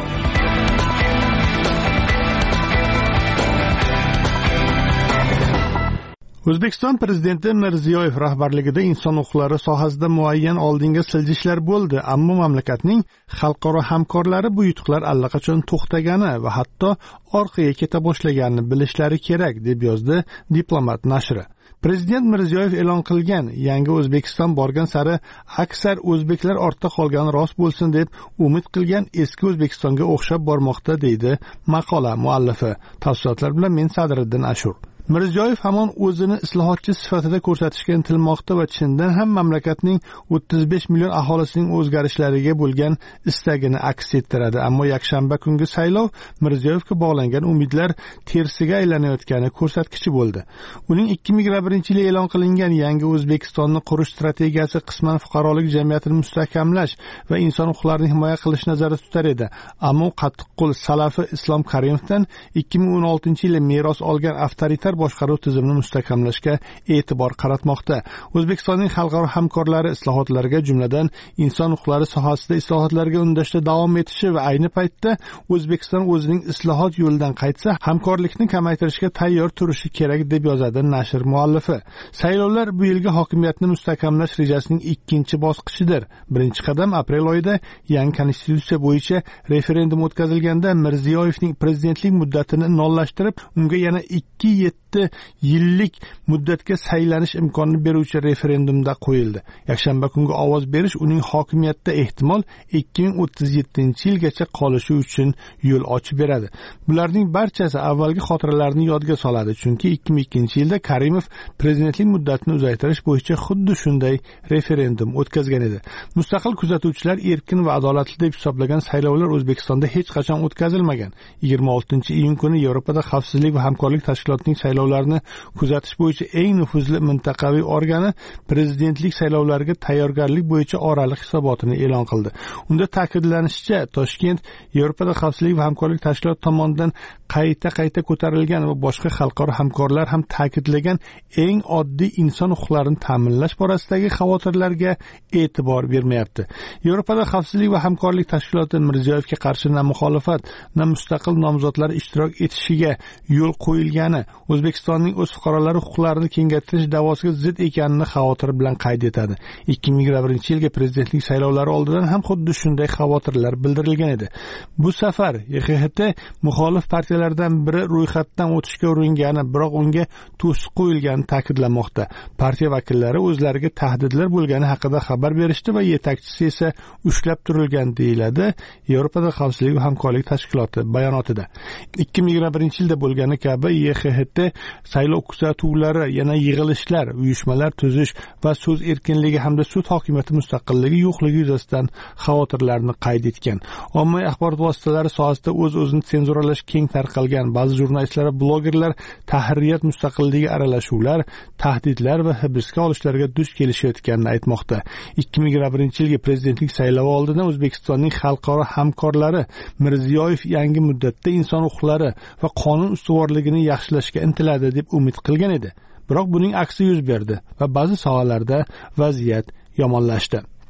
O'zbekiston prezidenti Mirziyoyev rahbarligida inson huquqlari sohasida muayyan oldinga siljishlar bo'ldi, ammo mamlakatning xalqaro hamkorlari bu yutuqlar allaqachon to'xtagani va hatto orqaga keta boshlaganini bilishlari kerak, deb yozdi Diplomat nashri. Prezident Mirziyoyev e'lon qilgan yangi O'zbekiston borgan sari aksar o'zbeklar ortda qolgani rost bo'lsin deb umid qilgan eski O'zbekistonga o'xshab bormoqda, deydi maqola muallifi. Tafsilotlar bilan men Sadriddin Ashur. Mirziyoyev hamon o'zini islohotchi sifatida ko'rsatishga intilmoqda va chindan ham mamlakatning o'ttiz besh million aholisining o'zgarishlariga bo'lgan istagini aks ettiradi. Ammo yakshanba kungi saylov Mirziyoyevga bog'langan umidlar tersiga aylanayotgani ko'rsatkichi bo'ldi. Uning ikki ming yigirma birinchi yilda e'lon qilingan yangi O'zbekistonni qurish strategiyasi qisman fuqarolik jamiyatini mustahkamlash va inson huquqlarini himoya qilish nazarda tutar edi. Ammo qattiqqo'l Salafi Islom Karimovdan ikki ming o'n oltinchi yilda meros olgan avtoritar boshqaruv tizimini mustahkamlashga e'tibor qaratmoqda. O'zbekistonning xalqaro hamkorlari islohotlarga, jumladan inson huquqlari sohasida islohotlarga undashda davom etishi va ayni paytda O'zbekiston o'zining islohot yo'lidan qaytsa, hamkorlikni kamaytirishga tayyor turishi kerak, deb yozadi nashr muallifi. Saylovlar bu yilgi hokimiyatni mustahkamlash rejasining ikkinchi bosqichidir. Birinchi qadam aprel oyida yangi konstitutsiya bo'yicha referendum o'tkazilganda Mirziyoyevning prezidentlik muddatini nollashtirib, unga yana ikki yetti yillik muddatga saylanish imkonini beruvchi referendumda qo'yildi. Yakshanba kungi ovoz berish uning hokimiyatda ehtimol ikki ming o'ttiz yettinchi yilgacha qolishi uchun yo'l ochib beradi. Bularning barchasi avvalgi xotiralarni yodga soladi, chunki ikki ming ikkinchi yilda Karimov prezidentlik muddatini uzaytirish bo'yicha xuddi shunday referendum o'tkazgan edi. Mustaqil kuzatuvchilar erkin va adolatli deb hisoblagan saylovlar O'zbekistonda hech qachon o'tkazilmagan. yigirma oltinchi iyun kuni Yevropada xavfsizlik va hamkorlik tashkilotining saylovlarni kuzatish bo'yicha eng nufuzli mintaqaviy organi prezidentlik saylovlariga tayyorgarlik bo'yicha oraliq hisobotini e'lon qildi. Unda ta'kidlanishicha, Toshkent Yevropada xavfsizlik va hamkorlik tashkiloti tomonidan qayta-qayta ko'tarilgan va boshqa xalqaro hamkorlar ham ta'kidlagan eng oddiy inson huquqlarini ta'minlash borasidagi xavotirlarga e'tibor bermayapti. Yevropada xavfsizlik va hamkorlik tashkiloti Mirziyoyevga qarshi na muxolifat, na mustaqil nomzodlar ishtirok etishiga yo'l qo'yilgani, O'zbekistonning o'z fuqarolari huquqlarini kengaytirish da'vosiga zid ekanini xavotir bilan qayd etadi. ikki ming yigirma birinchi yilgi prezidentlik saylovlari oldidan ham xuddi shunday xavotirlar bildirilgan edi. Bu safar Y X H T muxolif partiyalardan biri ro'yxatdan o'tishga uringani, biroq unga to'siq qo'yilgani ta'kidlanmoqda. Partiya vakillari o'zlariga tahdidlar bo'lgani haqida xabar berishdi va yetakchisi esa ushlab turilgan, deyiladi Yevropada xavfsizlik va hamkorlik tashkiloti bayonotida. ikki ming yigirma birinchi yilda bo'lgani kabi Y X H T saylov kuzatuvlari, yana yig'ilishlar, uyushmalar tuzish va so'z erkinligi hamda sud hokimiyati mustaqilligi yo'qligi yuzasidan xavotirlarni qayd etgan. Ommaviy axborot vositalari sohasida o'z-o'zini senzuralash keng tarqalgan. Ba'zi jurnalistlar va blogerlar tahririyat mustaqilligiga aralashuvlar, tahdidlar va hibsga olishlarga duch kelishayotganini aytmoqda. ikki ming yigirma birinchi yilgi prezidentlik saylovi oldidan O'zbekistonning xalqaro hamkorlari Mirziyoyev yangi muddatda inson huquqlari va qonun ustuvorligini yaxshilashga intiladi deb umid qilgan edi. Biroq buning aksi yuz berdi va ba'zi sohalarda vaziyat yomonlashdi.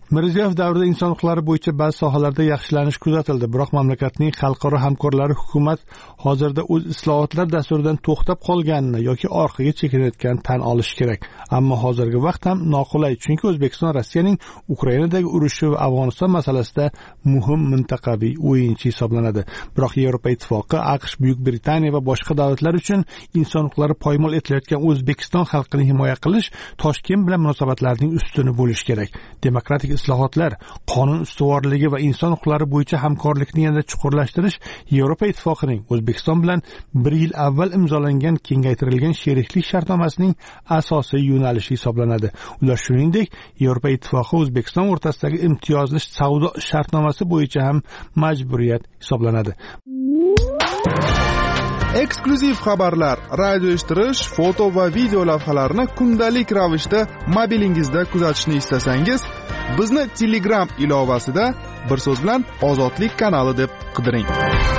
Mirziyoyev davrida inson huquqlari bo'yicha ba'zi sohalarda yaxshilanish kuzatildi, biroq mamlakatning xalqaro hamkorlari hukumat hozirda o'z islohotlar dasturidan to'xtab qolganini yoki orqaga chekinayotganini tan olish kerak. Ammo hozirgi vaqt ham noqulay, chunki O'zbekiston Rossiyaning Ukrainadagi urushi va Afg'oniston masalasida muhim mintaqaviy o'yinchi hisoblanadi. Biroq Yevropa Ittifoqi, AQSh, Buyuk Britaniya va boshqa davlatlar uchun inson huquqlari poymol etilayotgan O'zbekiston xalqini himoya qilish Toshkent bilan munosabatlarning ustuni bo'lishi kerak. Demokratik islohotlar, qonun ustuvorligi va inson huquqlari bo'yicha hamkorlikni yanada chuqurlashtirish Yevropa Ittifoqining O'zbekiston bilan bir yil avval imzolangan kengaytirilgan sheriklik shartnomasining asosiy yo'nalishi hisoblanadi. Ular shuningdek, Yevropa Ittifoqi O'zbekiston o'rtasidagi imtiyozli savdo shartnomasi bo'yicha ham majburiyat hisoblanadi. Eksklyuziv xabarlar, radio eshittirish, foto va video lavhalarni kundalik ravishda mobilingizda kuzatishni istasangiz, bizni Telegram ilovasida bir so'z bilan Ozodlik kanali deb qidiring.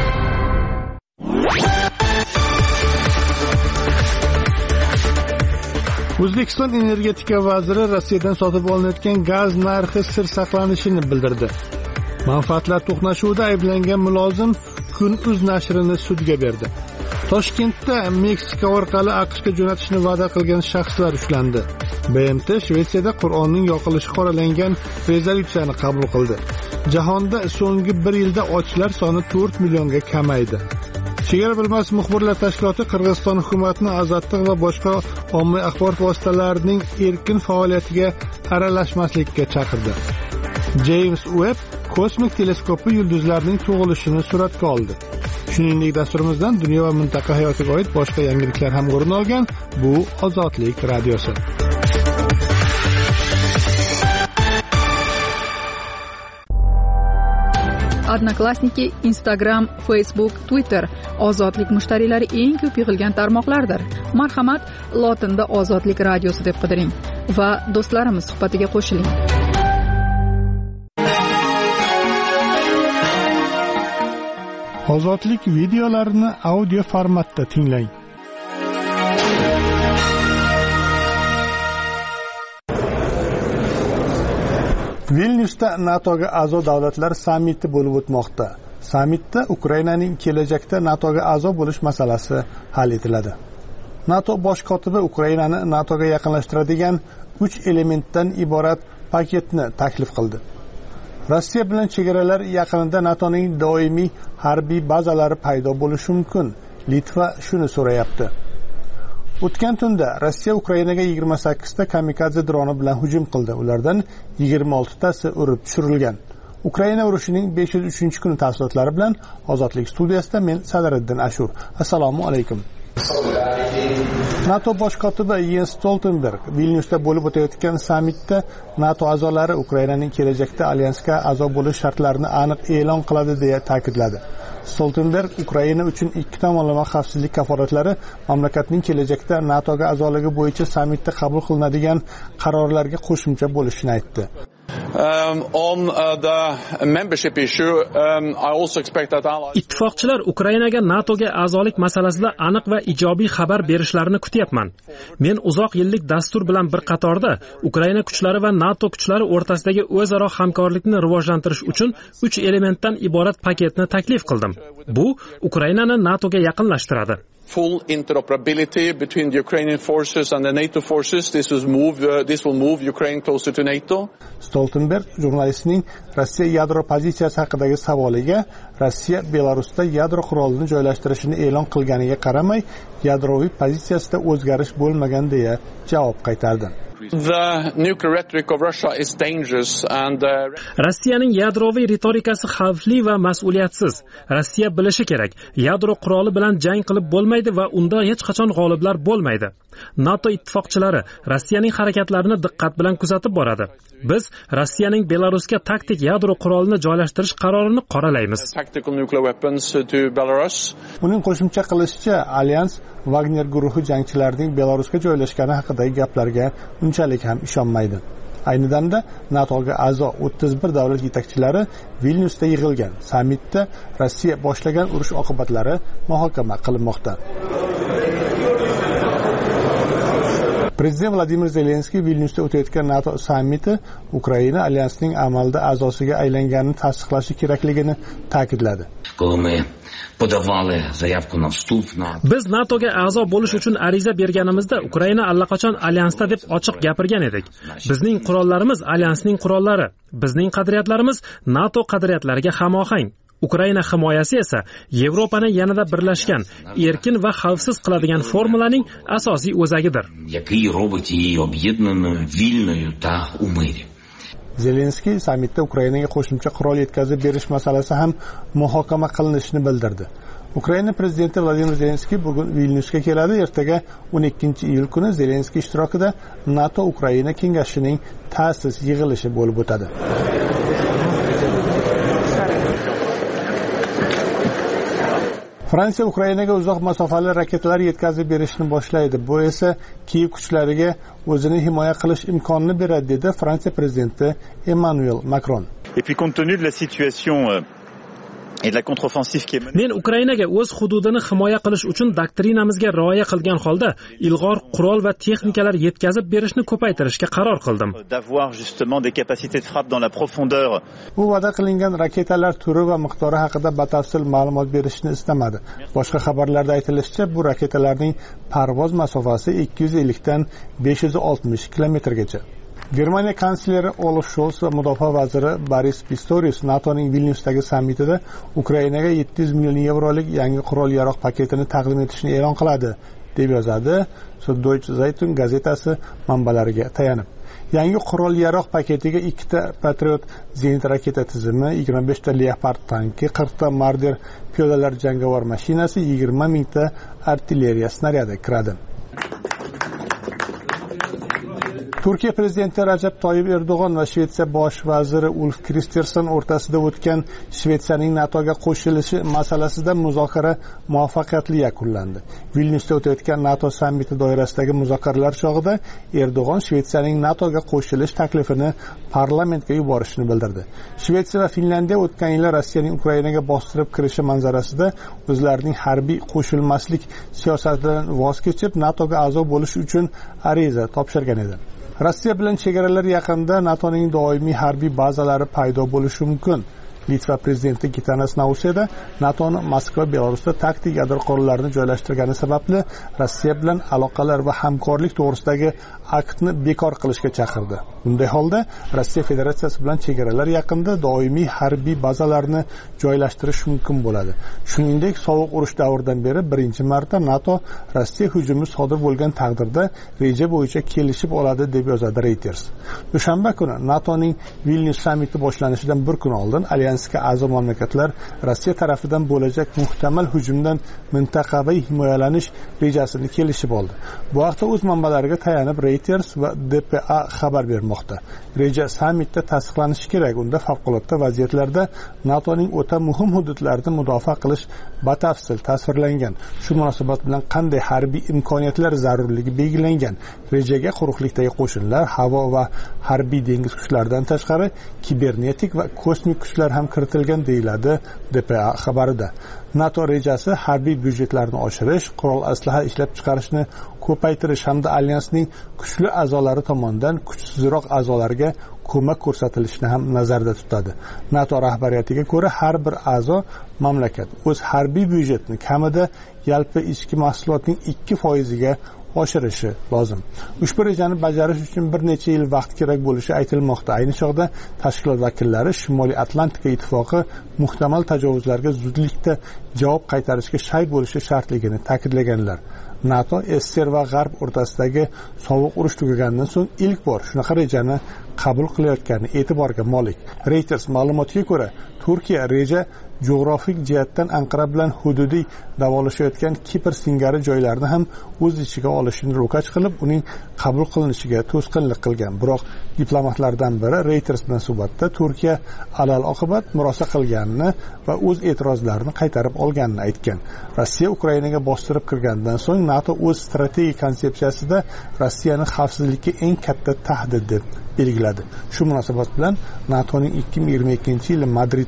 O'zbekiston energetika vaziri Rossiyadan sotib olinayotgan gaz narxi sir saqlanishini bildirdi. Manfaatlar to'qnashuvida ayblangan mulozim Kun.uz nashrini sudga berdi. Toshkentda Meksika orqali AQShga jo'natishni va'da qilgan shaxslar ushlandi. B M T Shvetsiyada Qur'onning yoqilishi qoralangan rezolyutsiyani qabul qildi. Jahonda so'nggi bir yilda ochlar soni to'rt millionga kamaydi. Chegara bilmas muxbirlar tashkiloti Qirg'iziston hukumatini azadlik va boshqa ommaviy axborot vositalarining erkin faoliyatiga aralashmaslikka chaqirdi. James Webb kosmik teleskopi yulduzlarning tug'ilishini suratga oldi. Shuningdek, dasturimizdan dunyo va mintaqa hayotiga oid boshqa yangiliklar ham o'rin olgan. Bu Ozodlik radiosi. Odnoklassniki, Instagram, Facebook, Twitter Ozodlik mushtariylari eng ko'p yig'ilgan tarmoqlardir. Marhamat, lotinda Ozodlik radiosi deb qidiring va do'stlarimiz suhbatiga qo'shiling. Ozodlik videolarini audio formatda tinglang. Vilnyusda NATOga a'zo davlatlar sammiti bo'lib o'tmoqda. Sammitda Ukrainaning kelajakda NATOga a'zo bo'lish masalasi hal etiladi. NATO bosh kotibi Ukrainani NATOga yaqinlashtiradigan uch elementdan iborat paketni taklif qildi. Rossiya bilan chegaralar yaqinida NATOning doimiy harbiy bazalari paydo bo'lishi mumkin. Litva shuni so'rayapti. O'tgan tunda Rossiya Ukrainaga yigirma sakkizta kamikadze droni bilan hujum qildi. Ulardan yigirma oltitasi urib tushirilgan. Ukraina urushining besh yuz uchinchi kuni tafsilotlari bilan Ozodlik studiyasida men Sadariddin Ashur. Assalomu alaykum. NATO bosh kotibi Jens Stoltenberg Vilnyusda bo'lib o'tayotgan sammitda NATO a'zolari Ukrainaning kelajakda alyansga a'zo bo'lish shartlarini aniq e'lon qiladi deya ta'kidladi. Stoltenberg Ukraina uchun ikki tomonlama xavfsizlik kafolatlari mamlakatning kelajakda NATOga a'zoligi bo'yicha sammitda qabul qilinadigan qarorlarga qo'shimcha bo'lishini aytdi. Um, on uh, the membership issue, um, I also expect that allies... Ittifoqchilar Ukrainaga NATOga a'zolik masalasida aniq va ijobiy xabar berishlarini kutyapman. Men uzoq yillik dastur bilan bir qatorda Ukraina kuchlari va NATO kuchlari o'rtasidagi o'zaro hamkorlikni rivojlantirish uchun uch elementdan iborat paketni taklif qildim. Bu Ukrainani NATOga yaqinlashtiradi. Full interoperability between the Ukrainian forces and the NATO forces. This will move. Uh, this will move Ukraine closer to NATO. Stoltenberg jurnalistning Rossiya yadro pozitsiyasi haqidagi savoliga Rossiya Belarusda yadro qurolini joylashtirishini e'lon qilganiga qaramay, yadroviy pozitsiyasida o'zgarish bo'lmagan deya javob qaytardi. The nuclear rhetoric of Russia is dangerous and uh... Rossiyaning yadroviy ritorikasi xavfli va mas'uliyatsiz. Rossiya bilishi kerak, yadro quroli bilan jang qilib bo'lmaydi va unda hech qachon g'oliblar bo'lmaydi. NATO ittifoqchilari Rossiyaning harakatlarini diqqat bilan kuzatib boradi. Biz Rossiyaning Belarusga taktik yadro qurolini joylashtirish qarorini qoralaymiz. Uning qo'shimcha qilishicha, alyans Wagner guruhi jangchilarining Belarusga joylashgani haqidagi gaplarga unchalik ham ishonmaydi. Ayni damda NATOga a'zo o'ttiz bir davlat yetakchilari Vilnyusda yig'ilgan. Sammitda Rossiya boshlagan urush oqibatlari muhokama qilinmoqda. Prezident Vladimir Zelenskiy Vilnyusda o'tayotgan NATO sammiti Ukraina alyansining amalda a'zosiga aylanganini tasdiqlashi kerakligini ta'kidladi. Biz NATOga a'zo bo'lish uchun ariza berganimizda Ukraina allaqachon alyansda deb ochiq gapirgan edik. Bizning qurollarimiz alyansning qurollari, bizning qadriyatlarimiz NATO qadriyatlariga hamohang. Ukraina himoyasi esa Yevropani yanada birlashgan, erkin va xavfsiz qiladigan formulaning asosiy o'zagidir. Zelenskiy sammitda Ukrainaga qo'shimcha qurol yetkazib berish masalasi ham muhokama qilinishini bildirdi. Ukraina prezidenti Vladimir Zelenskiy bugun Vilnyusga keladi. Ertaga o'n ikkinchi iyul kuni Zelenskiy ishtirokida NATO Ukraina kengashining ta'sis yig'ilishi bo'lib o'tadi. Fransiya Ukrainaga uzoq masofali raketalar yetkazib berishni boshlaydi. Bu esa Kiyev kuchlariga o'zini himoya qilish imkonini beradi, dedi Fransiya prezidenti Emmanuel Macron. Et puis compte tenu de la situation et de la contre-offensive qui est menée. Men Ukrainaga o'z hududini himoya qilish uchun doktrinamizga rioya qilgan holda ilg'or qurol va texnikalar yetkazib berishni ko'paytirishga qaror qildim. D'avoir justement des capacités de frappe dans la profondeur. U va'da qilingan raketalar turi va miqdori haqida batafsil ma'lumot berishni istamadi. Boshqa xabarlarda aytilishicha, bu raketalarning parvoz masofasi ikki yuz ellik dan besh yuz oltmish kilometrgacha. Germaniya kansleri Olaf Scholz va mudofaa vaziri Boris Pistorius NATOning Vilnyusdagi sammitida Ukrainaga yetti yuz million yevrolik yangi qurol-yarog' paketini taqdim etishni e'lon qiladi, deb yozadi Süddeutsche Zeitung gazetasi manbalariga tayanib. Yangi qurol-yarog' paketiga ikkita Patriot zenit raketa tizimi, yigirma besh ta Leopard tanki, qirq ta Marder piyodalar jangovar mashinasi, yigirma mingta artilleriya snaryadi kiradi. Turkiya prezidenti Rajab Toyyib Erdo'g'on va Shvetsiya bosh vaziri Ulf Kristersson o'rtasida o'tgan Shvetsiyaning NATOga qo'shilishi masalasida muzokara muvaffaqiyatli yakunlandi. Vilnyusda o'tayotgan NATO sammiti doirasidagi muzokaralar chog'ida Erdo'g'on Shvetsiyaning NATOga qo'shilish taklifini parlamentga yuborishini bildirdi. Shvetsiya va Finlandiya o'tgan yili Rossiyaning Ukrainaga bostirib kirishi manzarasida o'zlarining harbiy qo'shilmaslik siyosatidan voz kechib NATOga a'zo bo'lish uchun ariza topshirgan edi. Rossiya bilan chegaralar yaqinida NATOning doimiy harbiy bazalari paydo bo'lishi mumkin. Litva prezidenti Gitanas Nauseda NATOni Moskva Belarusda taktik yadro qurollarini joylashtirgani sababli Rossiya bilan aloqalar va hamkorlik to'g'risidagi aktni bekor qilishga chaqirdi. Bunday holda Rossiya Federatsiyasi bilan chegaralar yaqinida doimiy harbiy bazalarni joylashtirish mumkin bo'ladi. Shuningdek, sovuq urush davridan beri birinchi marta NATO Rossiya hujumi sodir bo'lgan taqdirda reja bo'yicha kelishib oladi, deb yozadi Reuters. Dushanba kuni NATOning Vilnyus sammiti boshlanishidan bir kun oldin alyansga a'zo mamlakatlar Rossiya tarafidan bo'lajak muhtamal hujumdan mintaqaviy himoyalanish rejasini kelishib oldi. Bu haqda o'z manbalariga tayanib Reuters va D P A xabar bermoqda. Reja sammitda tasdiqlanishi kerak. Unda favqulodda vaziyatlarda NATOning o'ta muhim hududlarini mudofaa qilish batafsil tasvirlangan. Shu munosabat bilan qanday harbiy imkoniyatlar zarurligi belgilangan. Rejaga quruqlikdagi qo'shinlar, havo va harbiy dengiz kuchlaridan tashqari kibernetik va kosmik kuchlar ham kiritilgan, deyiladi D P A xabarida. NATO rejasi harbiy byudjetlarni oshirish, qurol aslaha ishlab chiqarishni ko'paytirish hamda alyansning kuchli a'zolari tomonidan kuchsizroq a'zolarga ko'mak ko'rsatilishini ham nazarda tutadi. NATO rahbariyatiga ko'ra, har bir a'zo mamlakat o'z harbiy byudjetini kamida yalpi ichki mahsulotning ikki foiziga oshirishi lozim. Ushbu rejani bajarish uchun bir necha yil vaqt kerak bo'lishi aytilmoqda. Ayni chog'da tashkilot vakillari Shimoliy Atlantika ittifoqi muhtamal tajovuzlarga zudlikda javob qaytarishga shay bo'lishi shartligini ta'kidlaganlar. NATO S S R va G'arb o'rtasidagi sovuq urush tugaganidan so'ng ilk bor shunaqa rejani qabul qilayotgani e'tiborga molik. Reuters ma'lumotiga ko'ra, Turkiya reja jo'grafik jihatdan Anqara bilan hududiy davolashayotgan Kipr singari joylarni ham o'z ichiga olishini ro'kach qilib, uning qabul qilinishiga to'sqinlik qilgan. Biroq diplomatlardan biri Reuters bilan suhbatda Turkiya alal oqibat murosa qilganini va o'z e'tirozlarini qaytarib olganini aytgan. Rossiya Ukrainaga bostirib kirgandan so'ng NATO o'z strategik konsepsiyasida Rossiyani xavfsizlikka eng katta tahdid deb belgiladi. Shu munosabat bilan NATOning ikki ming yigirma ikkinchi yili Madridda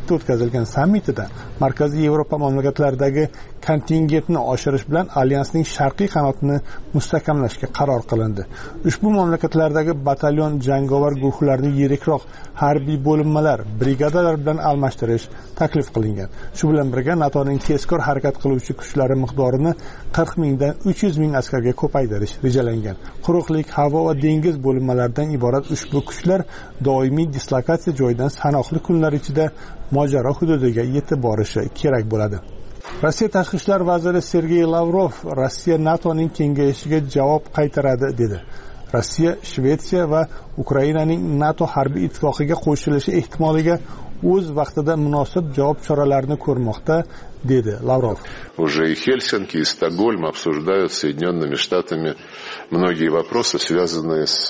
Madridda o'tkazilgan sammitida Markaziy Yevropa mamlakatlaridagi kontingentni oshirish bilan alyansning sharqiy qanotini mustahkamlashga qaror qilindi. Ushbu mamlakatlardagi batalyon jangovar guruhlarni yirikroq harbiy bo'linmalar, brigadalar bilan almashtirish taklif qilingan. Shu bilan birga NATOning tezkor harakat qiluvchi kuchlari miqdorini qirq mingdan uch yuz ming askarga ko'paytirish rejalangan. Quruqlik, havo va dengiz bo'linmalaridan iborat ushbu kuchlar doimiy dislokatsiya joyidan sanoqli kunlar ichida mojaro hududiga yetib borishi kerak bo'ladi. Rossiya tashqi ishlar vaziri Sergey Lavrov Rossiya NATOning kengayishiga javob qaytaradi dedi. Rossiya, Shvetsiya va Ukrainaning NATO harbiy ittifoqiga qo'shilishi ehtimoliga o'z vaqtida munosib javob choralarini ko'rmoqda, dedi Lavrov. Уже и Хельсинки, и Стокгольм обсуждают с Соединенными Штатами многие вопросы, связанные с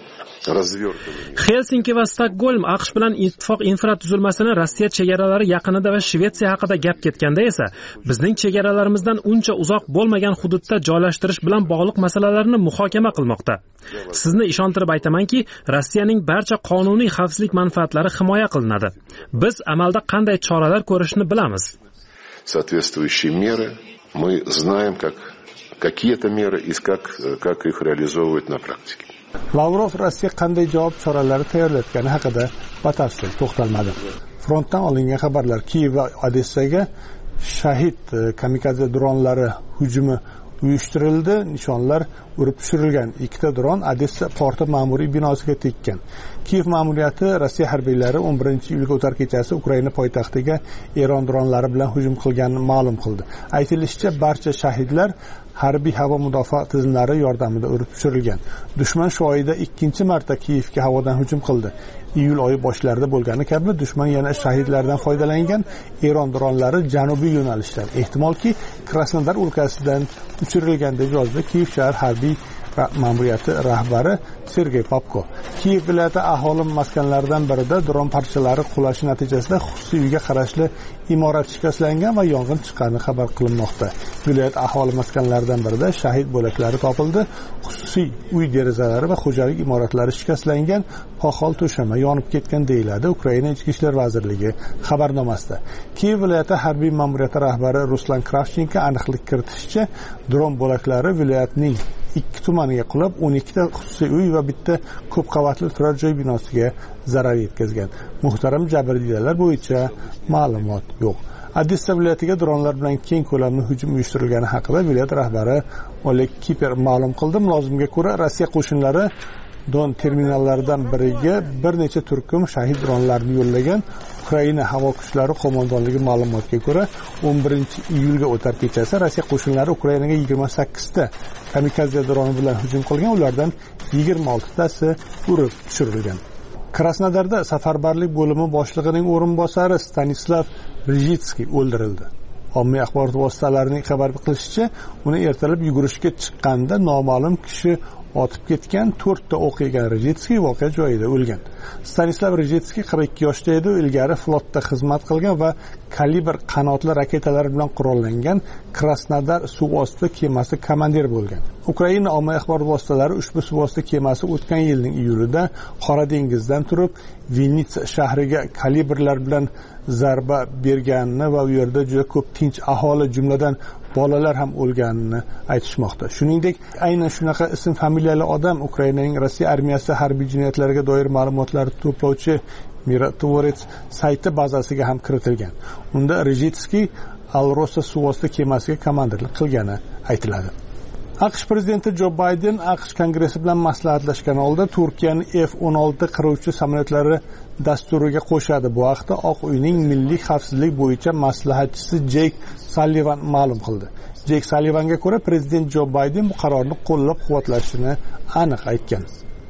Helsinki va Stokgolm AQSh bilan ittifoq infratuzilmasini Rossiya chegaralari yaqinida va Shvetsiya haqida gap ketganda esa bizning chegaralarimizdan uncha uzoq bo'lmagan hududda joylashtirish bilan bog'liq masalalarni muhokama qilmoqda. Sizni ishontirib aytamanki, Rossiyaning barcha qonuniy xavfsizlik manfaatlari himoya qilinadi. Biz amalda qanday choralar ko'rishni bilamiz. Соответствующие меры мы знаем, как какие-то меры и как как их реализовывать на практике. Lavrov Rossiya qanday javob choralari tayyorlayotgani haqida batafsil to'xtalmadi. Frontdan olingan xabarlar Kiyev va Odessaga shahid kamikadze dronlari hujumi uyushtirildi. Nishonlar urib tushirilgan. Ikkita dron Odessa porti ma'muriy binosiga tekkan. Kiyev ma'muriyati Rossiya harbiylari o'n birinchi iyulga o'tar kechasi Ukraina poytaxtiga Eron dronlari bilan hujum qilganini ma'lum qildi. Aytilishicha, barcha shahidlar harbiy havo mudofaa tizimlari yordamida urib tushirilgan. Dushman shu oyda ikkinchi marta Kiyevga havodan hujum qildi. Iyul oyi boshlarida bo'lgani kabi dushman yana shahidlardan foydalangan. Eron dronlari janubiy yo'nalishdan, ehtimolki Krasnodar o'lkasidan uchirilgan deb yozdi Kiyev shahar harbiy ma'muriyati rahbari Sergey Popko. Kiyev viloyati aholi maskanlaridan birida dron parchalari qulashi natijasida xususiy uyga qarashli imorat shikastlangan va yong'in chiqqani xabar qilinmoqda. Viloyat aholi maskanlaridan birida shahid bo'laklari topildi. Xususiy uy derazalari va xo'jalik imoratlari shikastlangan, poxol to'shama yonib ketgan deyiladi Ukraina Ichki ishlar vazirligi xabarnomasida. Kiyev viloyati harbiy ma'muriyati rahbari Ruslan Kravchenko aniqlik kiritishicha, dron bo'laklari viloyatning ikki tumaniga qulab, o'n ikkita xususiy uy va bitta ko'p qavatli turar joy binosiga zarar yetkazgan. Muhtaram jabrdiydalar bo'yicha ma'lumot yo'q. Odessa viloyatiga dronlar bilan keng ko'lamli hujum uyushtirilgani haqida viloyat rahbari Oleg Kiper ma'lum qildi. Mulozimga ko'ra, Rossiya qo'shinlari Don terminallaridan biriga bir necha turkum shahid dronlarni yo'llagan. Ukraina havo kuchlari qo'mondonligi ma'lumotiga ko'ra, o'n birinchi iyulga o'tar kechasi Rossiya qo'shinlari Ukrainaga yigirma sakkizta kamikadze droni bilan hujum qilgan, ulardan yigirma oltitasi urib tushirilgan. Krasnodarda safarbarlik bo'limi boshlig'ining o'rinbosari Stanislav Rizhitskiy o'ldirildi. Ommaviy axborot vositalarining xabar qilishicha, uni ertalab yugurishga chiqqanda noma'lum kishi otib ketgan. to'rtta o'q yegan Rizhitskiy voqea joyida o'lgan. Stanislav Rizhitskiy qirq ikki yoshda edi. Ilgari flotda xizmat qilgan va kalibr qanotli raketalar bilan qurollangan Krasnodar suvosti kemasi komandiri bo'lgan. Ukraina ommaviy axborot vositalari ushbu suvosti kemasi o'tgan yilning iyulida Qora dengizdan turib Vinitsa shahriga kalibrlar bilan zarba berganini va u yerda juda ko'p tinch aholi, jumladan bolalar ham o'lganini aytishmoqda. Shuningdek, aynan shunaqa ism familiyali odam Ukrainaning Rossiya armiyasi harbiy jinoyatlariga doir ma'lumotlarni to'plovchi Mirotvorets sayti bazasiga ham kiritilgan. Unda Rizhitskiy Alrosa suvosti kemasiga komandirlik qilgani aytiladi. AQSh prezidenti Jo Bayden AQSh kongressi bilan maslahatlashgan holda Turkiyaning F o'n olti qiruvchi samolyotlari dasturiga qo'shadi. Bu haqda Oq uyning milliy xavfsizlik bo'yicha maslahatchisi Jeyk Sallivan ma'lum qildi. Jeyk Sallivanga ko'ra, prezident Jo Bayden bu qarorni qo'llab-quvvatlashini aniq aytgan.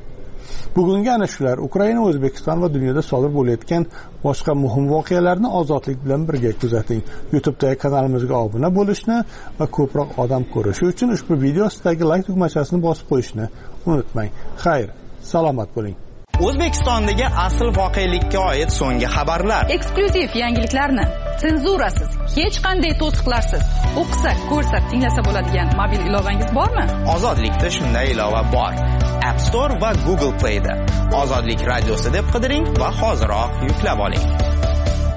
Bugungi ana shular Ukraina, O'zbekiston va dunyoda sodir bo'layotgan boshqa muhim voqealarni ozodlik bilan birga kuzating. YouTube'dagi kanalimizga obuna bo'lishni va ko'proq odam ko'rishi uchun ushbu video ostidagi like tugmachasini bosib qo'yishni unutmang. Xayr, salomat bo'ling. O'zbekistondagi asl voqelikka oid so'nggi xabarlar, eksklyuziv yangiliklarni senzurasiz, hech qanday to'siqlarsiz o'qisa, ko'rsa, tinglasa bo'ladigan mobil ilovangiz bormi? Ozodlikda shunday ilova bor. App Store va Google Play'da Ozodlik radiosi deb qidiring va hoziroq yuklab oling.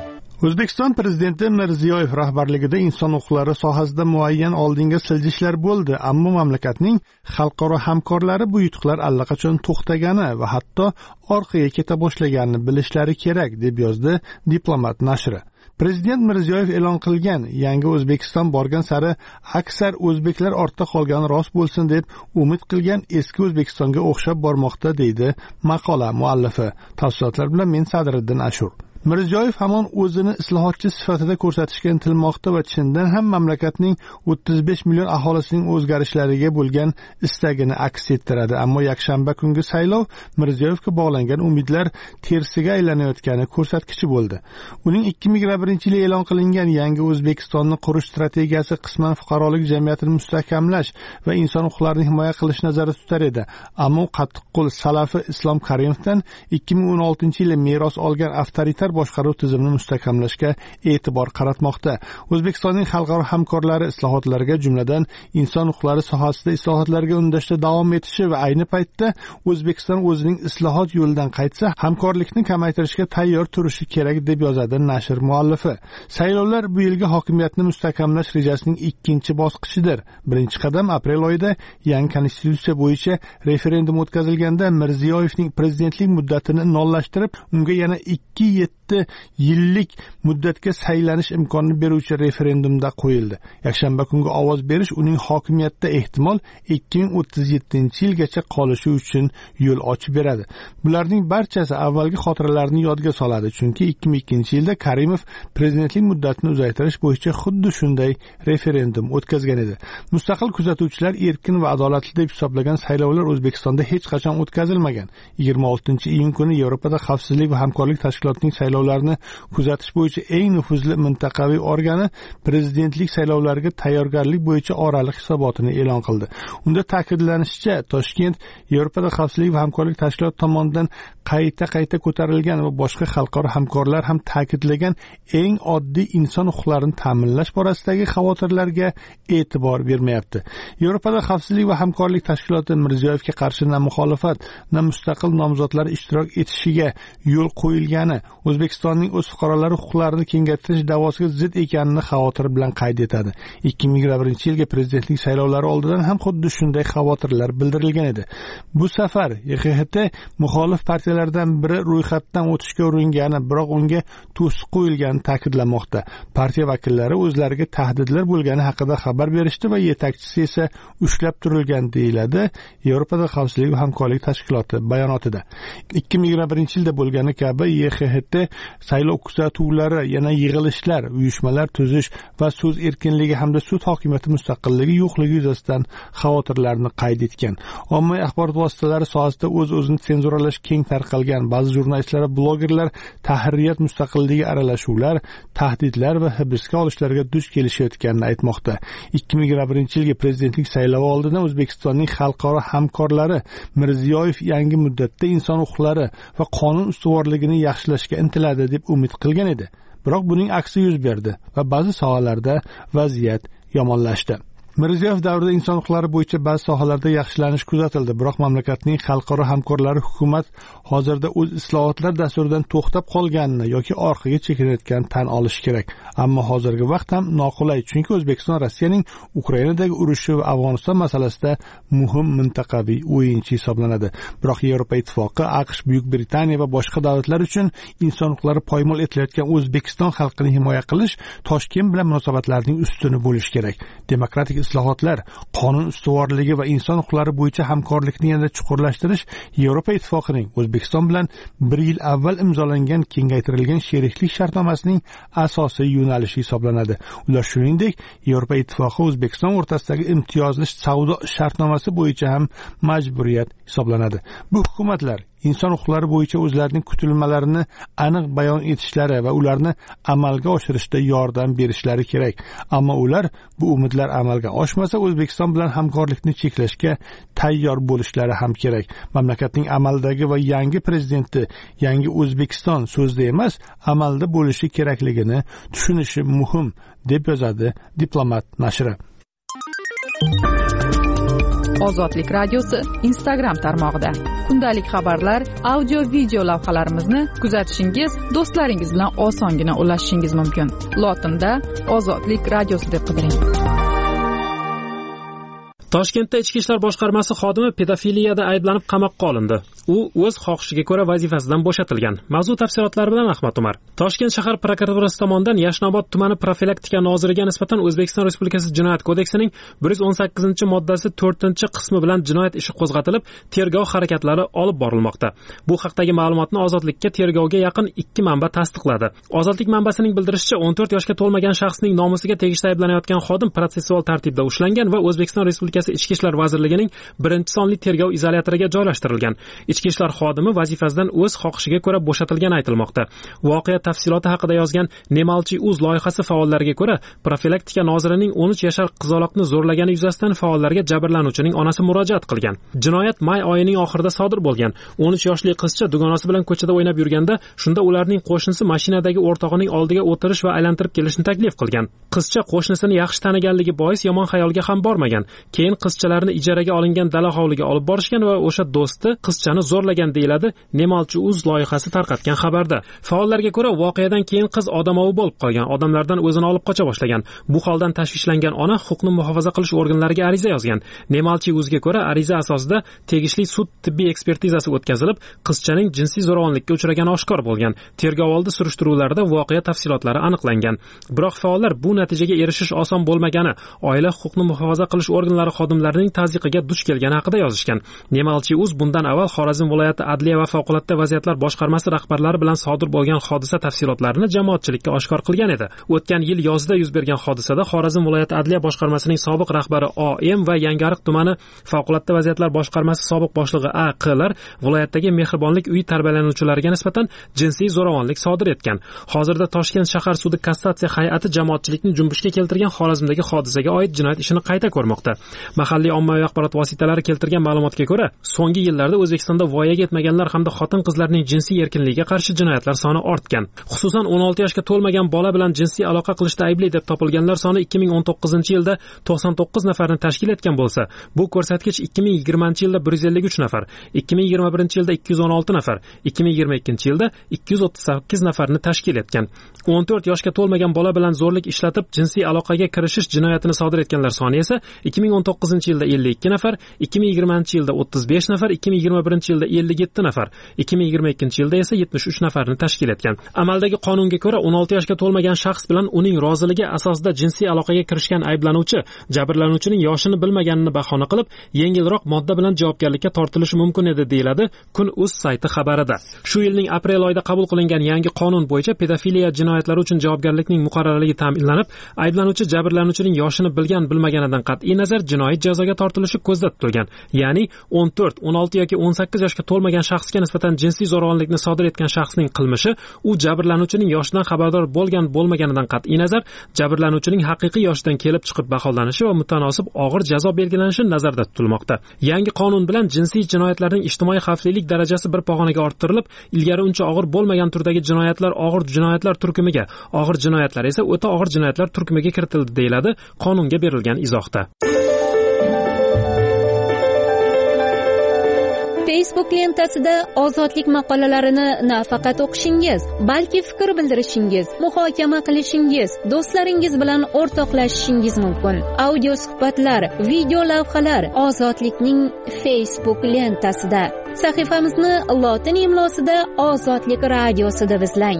O'zbekiston prezidenti Mirziyoyev rahbarligida inson huquqlari sohasida muayyan oldinga siljishlar bo'ldi, ammo mamlakatning xalqaro hamkorlari bu yutuqlar allaqachon to'xtagani va hatto orqaga keta boshlaganini bilishlari kerak, deb yozdi Diplomat nashri. Prezident Mirziyoyev e'lon qilgan yangi O'zbekiston borgan sari aksar o'zbeklar ortda qolgani rost bo'lsin deb umid qilgan eski O'zbekistonga o'xshab bormoqda, deydi maqola muallifi. Tafsilotlar bilan men Sadriddin Ashur. Mirziyoyev hamon o'zini islohotchi sifatida ko'rsatishga intilmoqda va chindan ham mamlakatning o'ttiz besh million aholisining o'zgarishlariga bo'lgan istagini aks ettiradi. Ammo yakshanba kungi saylov Mirziyoyevga bog'langan umidlar tersiga aylanayotgani ko'rsatkichi bo'ldi. Uning ikki ming yigirma birinchi yil e'lon qilingan yangi O'zbekistonni qurish strategiyasi qisman fuqarolik jamiyatini mustahkamlash va inson huquqlarini himoya qilish nazarda tutar edi. Ammo qattiqqo'l salafi Islom Karimovdan ikki ming o'n oltinchi yili meros olgan avtoritar boshqaruv tizimini mustahkamlashga e'tibor qaratmoqda. O'zbekistonning xalqaro hamkorlari islohotlarga, jumladan inson huquqlari sohasida islohotlarga undashda davom etishi va ayni paytda O'zbekiston o'zining islohot yo'lidan qaytsa, hamkorlikni kamaytirishga tayyor turishi kerak, deb yozadi nashr muallifi. Saylovlar bu yilgi hokimiyatni mustahkamlash rejasining ikkinchi bosqichidir. Birinchi qadam aprel oyida yangi konstitutsiya bo'yicha referendum o'tkazilganda Mirziyoyevning prezidentlik muddatini nollashtirib, unga yana ikki yetti yillik muddatga saylanish imkonini beruvchi referendumda qo'yildi. Yakshanba kungi ovoz berish uning hokimiyatda ehtimol ikki ming o'ttiz yettinchi yilgacha qolishi uchun yo'l ochib beradi. Bularning barchasi avvalgi xotiralarni yodga soladi, chunki ikki ming ikkinchi yilda Karimov prezidentlik muddatini uzaytirish bo'yicha xuddi shunday referendum o'tkazgan edi. Mustaqil kuzatuvchilar erkin va adolatli deb hisoblagan saylovlar O'zbekistonda hech qachon o'tkazilmagan. yigirma oltinchi iyun kuni Yevropada xavfsizlik va hamkorlik tashkilotining saylovlarni kuzatish bo'yicha eng nufuzli mintaqaviy organi prezidentlik saylovlariga tayyorgarlik bo'yicha oraliq hisobotini e'lon qildi. Unda ta'kidlanishicha, Toshkent Yevropada xavfsizlik va hamkorlik tashkiloti tomonidan qayta-qayta ko'tarilgan va boshqa xalqaro hamkorlar ham ta'kidlagan eng oddiy inson huquqlarini ta'minlash borasidagi xavotirlarga e'tibor bermayapti. Yevropada xavfsizlik va hamkorlik tashkiloti Mirziyoyevga qarshi na muxolifat, na mustaqil nomzodlar ishtirok etishiga yo'l qo'yilgani, O'zbekistonning o'z fuqarolari huquqlarini kengaytirish da'vosiga zid ekanini xavotir bilan qayd etadi. ikki ming yigirma birinchi yilgi prezidentlik saylovlari oldidan ham xuddi shunday xavotirlar bildirilgan edi. Bu safar Y X H T muxolif partiyalardan biri ro'yxatdan o'tishga uringani, biroq unga to'siq qo'yilgani ta'kidlanmoqda. Partiya vakillari o'zlariga tahdidlar bo'lgani haqida xabar berishdi va yetakchisi esa ushlab turilgan, deyiladi Yevropada xavfsizlik va hamkorlik tashkiloti bayonotida. ikki ming yigirma birinchi yilda bo'lgani kabi Y X H T saylov kuzatuvlari, yana yig'ilishlar, uyushmalar tuzish va so'z erkinligi hamda sud hokimiyati mustaqilligi yo'qligi yuzasidan xavotirlarni qayd etgan. Ommaviy axborot vositalari sohasida o'z-o'zini senzuralash keng tarqalgan. Ba'zi jurnalistlar va blogerlar tahririyat mustaqilligiga aralashuvlar, tahdidlar va hibsga olishlarga duch kelishayotganini aytmoqda. ikki ming yigirma birinchi yilgi prezidentlik saylovi oldidan O'zbekistonning xalqaro hamkorlari Mirziyoyev yangi muddatda inson huquqlari va qonun ustuvorligini yaxshilashga intiladi deb umid qilgan edi. Biroq buning aksi yuz berdi va ba'zi sohalarda vaziyat yomonlashdi. Mirziyoyev davrida inson huquqlari bo'yicha ba'zi sohalarda yaxshilanish kuzatildi, biroq mamlakatning xalqaro hamkorlari hukumat hozirda o'z islohotlar dasturidan to'xtab qolganini yoki orqaga chekinayotganini tan olish kerak. Ammo hozirgi vaqt ham noqulay, chunki O'zbekiston Rossiyaning Ukrainadagi urushi va Afg'oniston masalasida muhim mintaqaviy o'yinchi hisoblanadi. Biroq Yevropa Ittifoqi, AQSh, Buyuk Britaniya va boshqa davlatlar uchun inson huquqlari poymol etilayotgan O'zbekiston xalqini himoya qilish Toshkent bilan munosabatlarning ustuni bo'lishi kerak. Demokratik islohotlar, qonun ustuvorligi va inson huquqlari bo'yicha hamkorlikni yanada chuqurlashtirish Yevropa Ittifoqining O'zbekiston bilan bir yil avval imzolangan kengaytirilgan sheriklik shartnomasining asosiy yo'nalishi hisoblanadi. Ular shuningdek, Yevropa Ittifoqi O'zbekiston o'rtasidagi imtiyozli savdo shartnomasi bo'yicha ham majburiyat hisoblanadi. Bu hukumatlar inson huquqlari bo'yicha o'zlarining kutilmalarini aniq bayon etishlari va ularni amalga oshirishda yordam berishlari kerak. Ammo ular bu umidlar amalga oshmasa, O'zbekiston bilan hamkorlikni cheklashga tayyor bo'lishlari ham kerak. Mamlakatning amaldagi va yangi prezidenti yangi O'zbekiston so'zda emas, amalda bo'lishi kerakligini tushunishi muhim, deb yozadi Diplomat nashri. Ozodlik radiosi Instagram tarmog'ida. Kundalik xabarlar, audio video lavhalarimizni kuzatishingiz, do'stlaringiz bilan osongina ulashishingiz mumkin. Lotinda Ozodlik radiosi deb qidiring. Toshkentda Ichki ishlar boshqarmasi xodimi pedofiliyada ayblanib qamoqqa olindi. U o'z xohishiga ko'ra vazifasidan bo'shatilgan. Mavzu tafsilotlari bilan Ahmad Umar. Toshkent shahar prokuraturasi tomonidan Yashnobod tumani profilaktika noziriga nisbatan O'zbekiston Respublikasi Jinoyat kodeksining bir yuz o'n sakkizinchi moddasi to'rtinchi qismi bilan jinoyat ishi qo'zg'atilib, tergov harakatlari olib borilmoqda. Bu haqdagi ma'lumotni Ozodlikka tergovga yaqin ikki manba tasdiqladi. Ozodlik manbasining bildirishicha, o'n to'rt yoshga to'lmagan shaxsning nomusiga tegishli ayblanayotgan xodim protsessual tartibda ushlangan va O'zbekiston Respublikasi Ichki ishlar vazirligining birinchi sonli tergov izolyatoriga joylashtirilgan. Ichki ishlar xodimi vazifasidan o'z xohishiga ko'ra bo'shatilgani aytilmoqda. Voqea tafsiloti haqida yozgan Nemalchi uz loyihasi faollariga ko'ra, profilaktika nozirining o'n uch yashar qizaloqni zo'rlagani yuzasidan faollarga jabrlanuvchining onasi murojaat qilgan. Jinoyat may oyining oxirida sodir bo'lgan. o'n uch yoshli qizcha dugonasi bilan ko'chada o'ynab yurganda, shunda ularning qo'shnisi mashinadagi o'rtog'ining oldiga o'tirish va aylantirib kelishni taklif qilgan. Qizcha qo'shnisini yaxshi taniganligi bois yomon xayolga ham bormagan. Keyin qizchalarni ijaraga olingan dala hovliga olib borishgan va o'sha do'sti qizchani zo'rlagan deyiladi Nemalchi uz loyihasi tarqatgan xabarda. Faollarga ko'ra, voqeadan keyin qiz odamovi bo'lib qolgan, odamlardan o'zini olib qocha boshlagan. Bu holdan tashvishlangan ona huquqni muhofaza qilish organlariga ariza yozgan. Nemalchi uzga ko'ra, ariza asosida tegishli sud tibbiy ekspertizasi o'tkazilib, qizchaning jinsiy zo'ravonlikka uchragani oshkor bo'lgan. Tergovoldi surishtiruvlarida voqea tafsilotlari aniqlangan. Biroq faollar bu natijaga erishish oson bo'lmagani, oila huquqni muhofaza qilish organlari xodimlarining tazyiqiga duch kelgani haqida yozishgan. Nemalchi uz bundan avval Xorazm viloyati Adliya va favqulodda vaziyatlar boshqarmasi rahbarlari bilan sodir bo'lgan hodisa tafsilotlarini jamoatchilikka oshkor qilgan edi. O'tgan yil yozda yuz bergan hodisada Xorazm viloyati Adliya boshqarmasining sobiq rahbari O M va Yangiariq tumani favqulodda vaziyatlar boshqarmasi sobiq boshlig'i A Qlar viloyatdagi mehribonlik uyi tarbiyalanuvchilariga nisbatan jinsiy zo'ravonlik sodir etgan. Hozirda Toshkent shahar sudi kassatsiya hay'ati jamoatchilikni junbushga keltirgan Xorazmdagi hodisaga oid jinoyat ishini qayta ko'rmoqda. Mahalliy ommaviy axborot vositalari keltirgan ma'lumotga ko'ra, so'nggi yillarda O'zbekistonda voyaga yetmaganlar hamda xotin-qizlarning jinsiy erkinligiga qarshi jinoyatlar soni ortgan. Xususan, o'n olti yoshga to'lmagan bola bilan jinsiy aloqa qilishda aybli deb topilganlar soni ikki ming o'n to'qqizinchi yilda to'qson to'qqiz nafarni tashkil etgan bo'lsa, bu ko'rsatkich ikki ming yigirmanchi yilda bir yuz ellik uch nafar, ikki ming yigirma birinchi yilda ikki yuz o'n olti nafar, ikki ming yigirma ikkinchi yilda ikki yuz o'ttiz sakkiz nafarni tashkil etgan. o'n to'rt yoshga to'lmagan bola bilan zo'rlik ishlatib jinsiy aloqaga kirishish jinoyatini sodir etganlar soni esa ikki ming o'n to'qqizinchi yilda ellik ikki nafar, ikki ming yigirmanchi yilda o'ttiz besh nafar, ikki ming yigirma birinchi yilda ellik yetti nafar, ikki ming yigirma ikkinchi yilda esa yetmish uch nafarni tashkil etgan. Amaldagi qonunga ko'ra, o'n olti yoshga to'lmagan shaxs bilan uning roziligi asosida jinsiy aloqaga kirishgan ayblanuvchi jabrlanuvchining yoshini bilmaganini bahona qilib, yengilroq modda bilan javobgarlikka tortilishi mumkin edi, deyiladi Kun.uz sayti xabarida. Shu yilning aprel oyida qabul qilingan yangi qonun bo'yicha pedofiliya jinoyatlari uchun javobgarlikning muqarrarligi ta'minlanib, ayblanuvchi jabrlanuvchining yoshini bilgan bilmaganidan qat'iy nazar jinoiy jazoga tortilishi ko'zda tutilgan. Ya'ni o'n to'rt, o'n olti yoki o'n sakkiz yoshga to'lmagan shaxsga nisbatan jinsiy zo'ravonlikni sodir etgan shaxsning qilmishi u jabrlanuvchining yoshidan xabardor bo'lgan bo'lmaganidan qat'iy nazar jabrlanuvchining haqiqiy yoshidan kelib chiqib baholanishi va mutanosib og'ir jazo belgilanishi nazarda tutilmoqda. Yangi qonun bilan jinsiy jinoyatlarning ijtimoiy xavflilik darajasi bir pog'onaga orttirilib, ilgari uncha og'ir bo'lmagan turdagi jinoyatlar og'ir jinoyatlar turkumiga, og'ir jinoyatlar esa o'ta og'ir jinoyatlar turkumiga kiritildi, deyiladi qonunga berilgan izohda. Facebook lentasida ozodlik maqolalarini nafaqat o'qishingiz, balki fikr bildirishingiz, muhokama qilishingiz, do'stlaringiz bilan o'rtoqlashishingiz mumkin. Audio suhbatlar, video lavhalar Ozodlikning Facebook lentasida. Sahifamizni lotin imlosida Ozodlik radiosi deb izlang.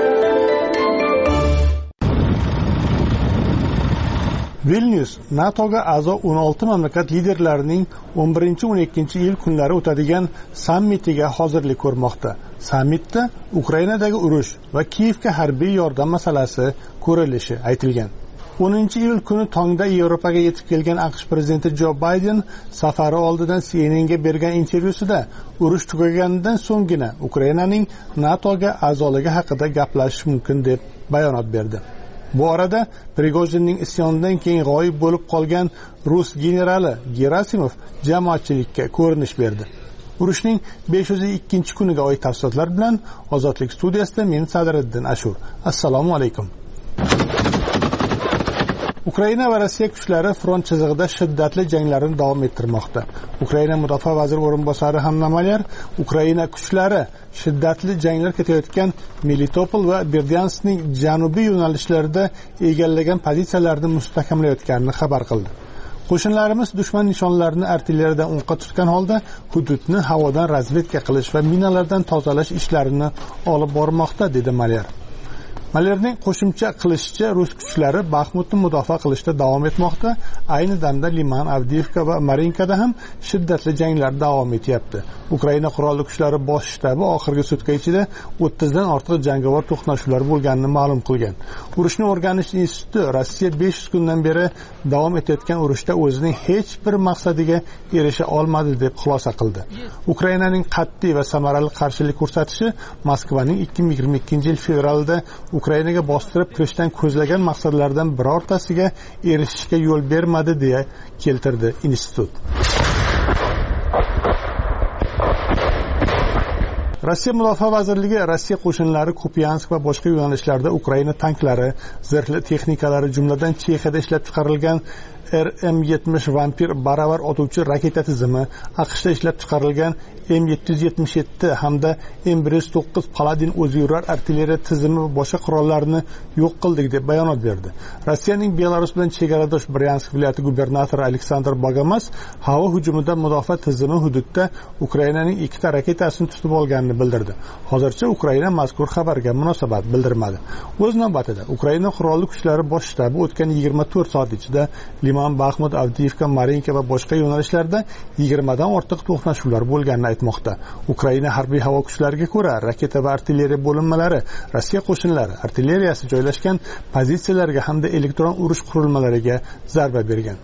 Vilnius NATOga a'zo o'n olti mamlakat liderlarining o'n birinchi o'n ikkinchi yil kunlari o'tadigan sammitiga hozirlik ko'rmoqda. Sammitda Ukrainadagi urush va Kiyevga harbiy yordam masalasi ko'rilishi aytilgan. o'ninchi iyul kuni tongda Yevropaga yetib kelgan AQSh prezidenti Jo Bayden safari oldidan C N N ga bergan intervyusida urush tugaganidan so'nggina Ukrainaning NATOga a'zoligi haqida gaplashish mumkin deb bayonot berdi. Bu orada Prigojinning isyonidan keyin g'oyib bo'lib qolgan rus generali Gerasimov jamoatchilikka ko'rinish berdi. Urushning besh yuz ikkinchi kuniga oid tafsilotlar bilan Ozodlik studiyasida men Sadriddin Ashur. Assalomu alaykum. Ukraina va Rossiya kuchlari front chizig'ida shiddatli janglarni davom ettirmoqda. Ukraina mudofaa vaziri o'rinbosari Hanna Malyar Ukraina kuchlari shiddatli janglar ketayotgan Melitopol va Berdyanskning janubiy yo'nalishlarida egallagan pozitsiyalarni mustahkamlayotganini xabar qildi. Qo'shinlarimiz dushman nishonlarini artilleriyadan o'qqa tutgan holda hududni havodan razvedka qilish va minalardan tozalash ishlarini olib bormoqda, dedi Malyar. Malyarning qo'shimcha qilishicha, rus kuchlari Baxmutni mudofaa qilishda davom etmoqda. Ayni damda Liman, Avdiivka va Marinkada ham shiddatli janglar davom etyapti. Ukraina qurolli kuchlari bosh shtabi oxirgi sutka ichida o'ttiz dan ortiq jangovar to'qnashuvlar bo'lganini ma'lum qilgan. Urushni o'rganish instituti Rossiya besh yuz kundan beri davom etayotgan urushda o'zining hech bir maqsadiga erisha olmadi deb xulosa qildi. Ukrainaning qat'iy va samarali qarshilik ko'rsatishi Moskvaning ikki ming yigirma ikkinchi yil fevralida Ukrainaga bostirib kirishdan ko'zlagan maqsadlardan birortasiga erishishga yo'l bermadi deya keltirdi institut. Rossiya Mudofaa vazirligi Rossiya qo'shinlari Kupiansk va boshqa yo'nalishlarda Ukraina tanklari, zirhli texnikalari, jumladan Chexiyada ishlab chiqarilgan R M yetmish Vampir baravar otuvchi raketa tizimi, AQShda ishlab chiqarilgan M yetti yuz yetmish yetti hamda M bir yuz to'qqiz Paladin o'ziyurar artilleriya tizimi va boshqa qurollarni yo'q qildik deb bayonot berdi. Rossiyaning Belarus bilan chegaradosh Bryansk viloyati gubernatori Aleksandr Bagamas havo hujumida mudofaa tizimi hududda Ukrainaning ikkita raketasini tutib olganini bildirdi. Hozircha Ukraina mazkur xabarga munosabat bildirmadi. O'z navbatida Ukraina qurolli kuchlari bosh shtabi o'tgan yigirma to'rt soat ichida Liman, Baxmut, Avdiivka, Marinka va boshqa yo'nalishlarda yigirma dan ortiq to'qnashuvlar bo'lganini aytmoqda. Ukraina harbiy havo kuchlariga ko'ra, raketa va artilleriya bo'linmalari Rossiya qo'shinlari artilleriyasi joylashgan pozitsiyalarga hamda elektron urush qurilmalariga zarba bergan.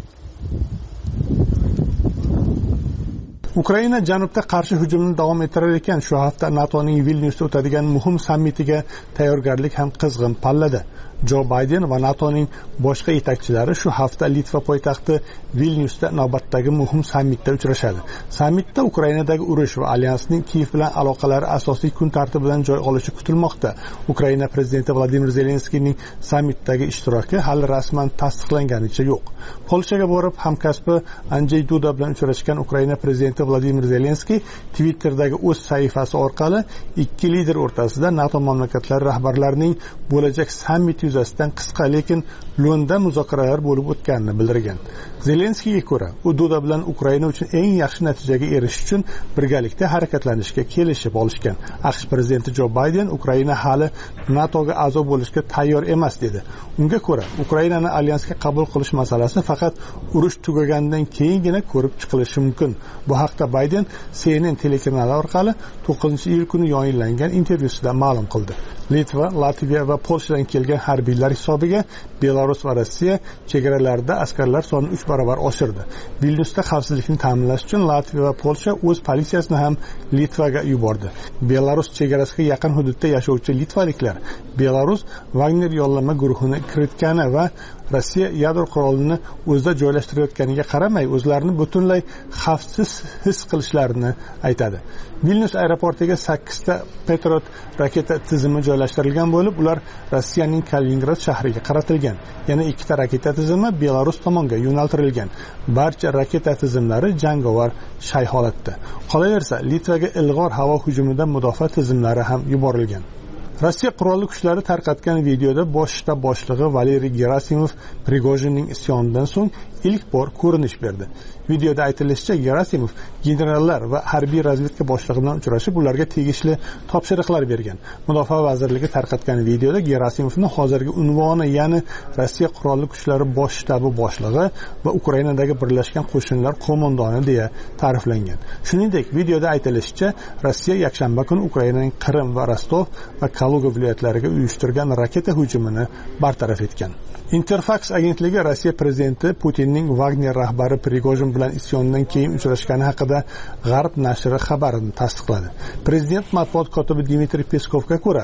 Ukraina janubda qarshi hujumni davom ettirar ekan. Shu hafta NATOning Vilnyusda o'tadigan muhim sammitiga tayyorgarlik ham qizg'in pallada. Jo Bayden va NATOning boshqa yetakchilari shu hafta Litva poytaxti Vilnyusda navbatdagi muhim sammitda uchrashadi. Sammitda Ukrainadagi urush va alyansning Kiyev bilan aloqalari asosiy kun tartibidan joy olishi kutilmoqda. Ukraina prezidenti Vladimir Zelenskiyning sammitdagi ishtiroki hali rasman tasdiqlanganicha yo'q. Polshaga borib hamkasbi Andrzej Duda bilan uchrashgan Ukraina prezidenti Vladimir Zelenskiy Twitter'dagi o'z sahifasi orqali ikki lider o'rtasida NATO mamlakatlari rahbarlarining bo'lajak sammit yuzasidan qisqa lekin lo'nda muzokaralar bo'lib o'tganini bildirgan. Zelenskiyga ko'ra, u Duda bilan Ukraina uchun eng yaxshi natijaga erishish uchun birgalikda harakatlanishga kelishib olishgan. AQSh prezidenti Jo Bayden Ukraina hali NATOga a'zo bo'lishga tayyor emas dedi. Unga ko'ra, Ukrainani alyansga qabul qilish masalasi faqat urush tugagandan keyingina ko'rib chiqilishi mumkin. Bu haqda Bayden C N N telekanali orqali to'qqizinchi iyul kuni yayinlangan intervyusida ma'lum qildi. Litva, Latviya va Polshadan kelgan harbiylar hisobiga Belarus va Rossiya chegaralarida askarlar sonini uch barobar oshirdi. Vilnyusda xavfsizlikni ta'minlash uchun Latviya va Polsha o'z politsiyasini ham Litvaga yubordi. Belarus chegarasiga yaqin hududda yashovchi litvaliklar Belarus Wagner yollama guruhini kiritgani va Rossiya yadro qurolini o'zida joylashtirayotganiga qaramay, o'zlarini butunlay xavfsiz his qilishlarini aytadi. Vilnyus aeroportiga sakkizta Patriot raketa tizimi joylashtirilgan bo'lib, ular Rossiyaning Kaliningrad shahriga qaratilgan. Yana ikkita raketa tizimi Belarus tomonga yo'naltirilgan. Barcha raketa tizimlari jangovar shay holatda. Qolaversa, Litvaga ilg'or havo hujumidan mudofaa tizimlari ham yuborilgan. Rossiya qurolli kuchlari tarqatgan videoda bosh shtab boshlig'i Valeriy Gerasimov Prigojinning isyonidan so'ng ilk bor ko'rinish berdi. Videoda aytilishicha, Gerasimov generallar va harbiy razvedka boshlig'i bilan uchrashib, ularga tegishli topshiriqlar bergan. Mudofaa vazirligi tarqatgan videoda Gerasimovning hozirgi unvoni, ya'ni Rossiya qurolli kuchlari bosh shtabi boshlig'i va Ukrainadagi birlashgan qo'shinlar qo'mondoni deya ta'riflangan. Shuningdek, videoda aytilishicha, Rossiya yakshanba kuni Ukrainaning Qrim va Rostov va Kaluga viloyatlariga uyushtirgan raketa hujumini bartaraf etgan. Interfax agentligi Rossiya prezidenti Putinning Wagner rahbari Prigojin bilan isyondan keyin uchrashgani haqida G'arb nashri xabarini tasdiqladi. Prezident matbuot kotibi Dmitriy Peskovga ko'ra,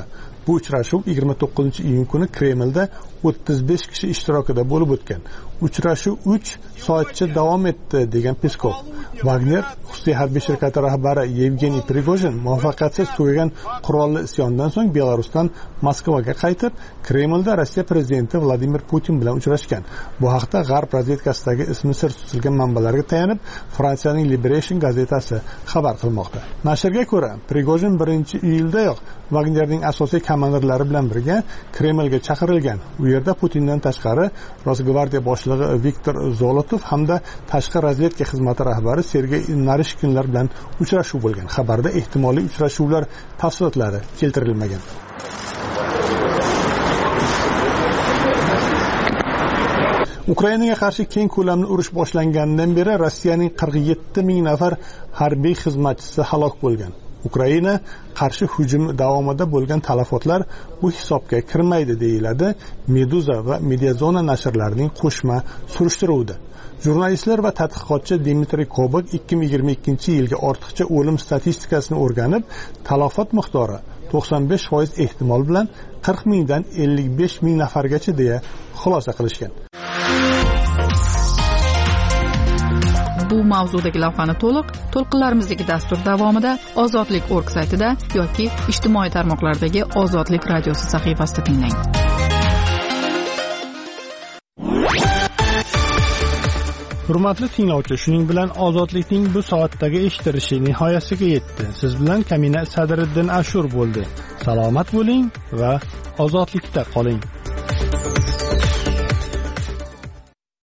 Bu uchrashuv yigirma to'qqizinchi iyun kuni Kremlda o'ttiz besh kishi ishtirokida bo'lib o'tgan. Uchrashuv uch soatcha davom etdi degan Peskov. Wagner xususiy harbiy shirkati rahbari Yevgeniy Prigojin muvaffaqiyatsiz tugagan qurolli isyondan so'ng Belarusdan Moskvaga qaytib, Kremlda Rossiya prezidenti Vladimir Putin bilan uchrashgan. Bu haqda G'arb razvedkasidagi ismi sir tutilgan manbalarga tayanib, Fransiyaning Liberation gazetasi xabar qilmoqda. Nashrga ko'ra, Prigojin birinchi iyuldayoq Wagnerning asosiy komandirlari bilan birga Kremlga chaqirilgan. U yerda Putindan tashqari Rosgvardiya boshlig'i Viktor Zolotov hamda tashqi razvedka xizmati rahbari Sergey Narishkinlar bilan uchrashuv bo'lgan. Xabarda ehtimoliy uchrashuvlar tafsilotlari keltirilmagan. Ukrainaga qarshi keng ko'lamli urush boshlanganidan beri Rossiyaning qirq yetti ming nafar harbiy xizmatchisi halok bo'lgan. Ukraina qarshi hujum davomida bo'lgan talafotlar bu hisobga kirmaydi deyiladi Meduza va Mediazona nashrlarining qo'shma surishtiruvida. Jurnalistlar va tadqiqotchi Dmitriy Kobak ikki ming yigirma ikkinchi yilgi ortiqcha o'lim statistikasini o'rganib, talafot miqdori to'qson besh foiz ehtimol bilan qirq mingdan ellik besh ming nafargacha deya xulosa qilishgan. Bu mavzudagi lavhani to'liq to'lqinlarimizdagi dastur davomida ozodlik nokta org saytida yoki ijtimoiy tarmoqlardagi Ozodlik radiosi sahifasida tinglang. Hurmatli tinglovchi, shuning bilan Ozodlikning bu soatdagi eshittirishi nihoyasiga yetdi. Siz bilan Kamina Sadriddin Ashur bo'ldi. Salomat bo'ling va ozodlikda qoling.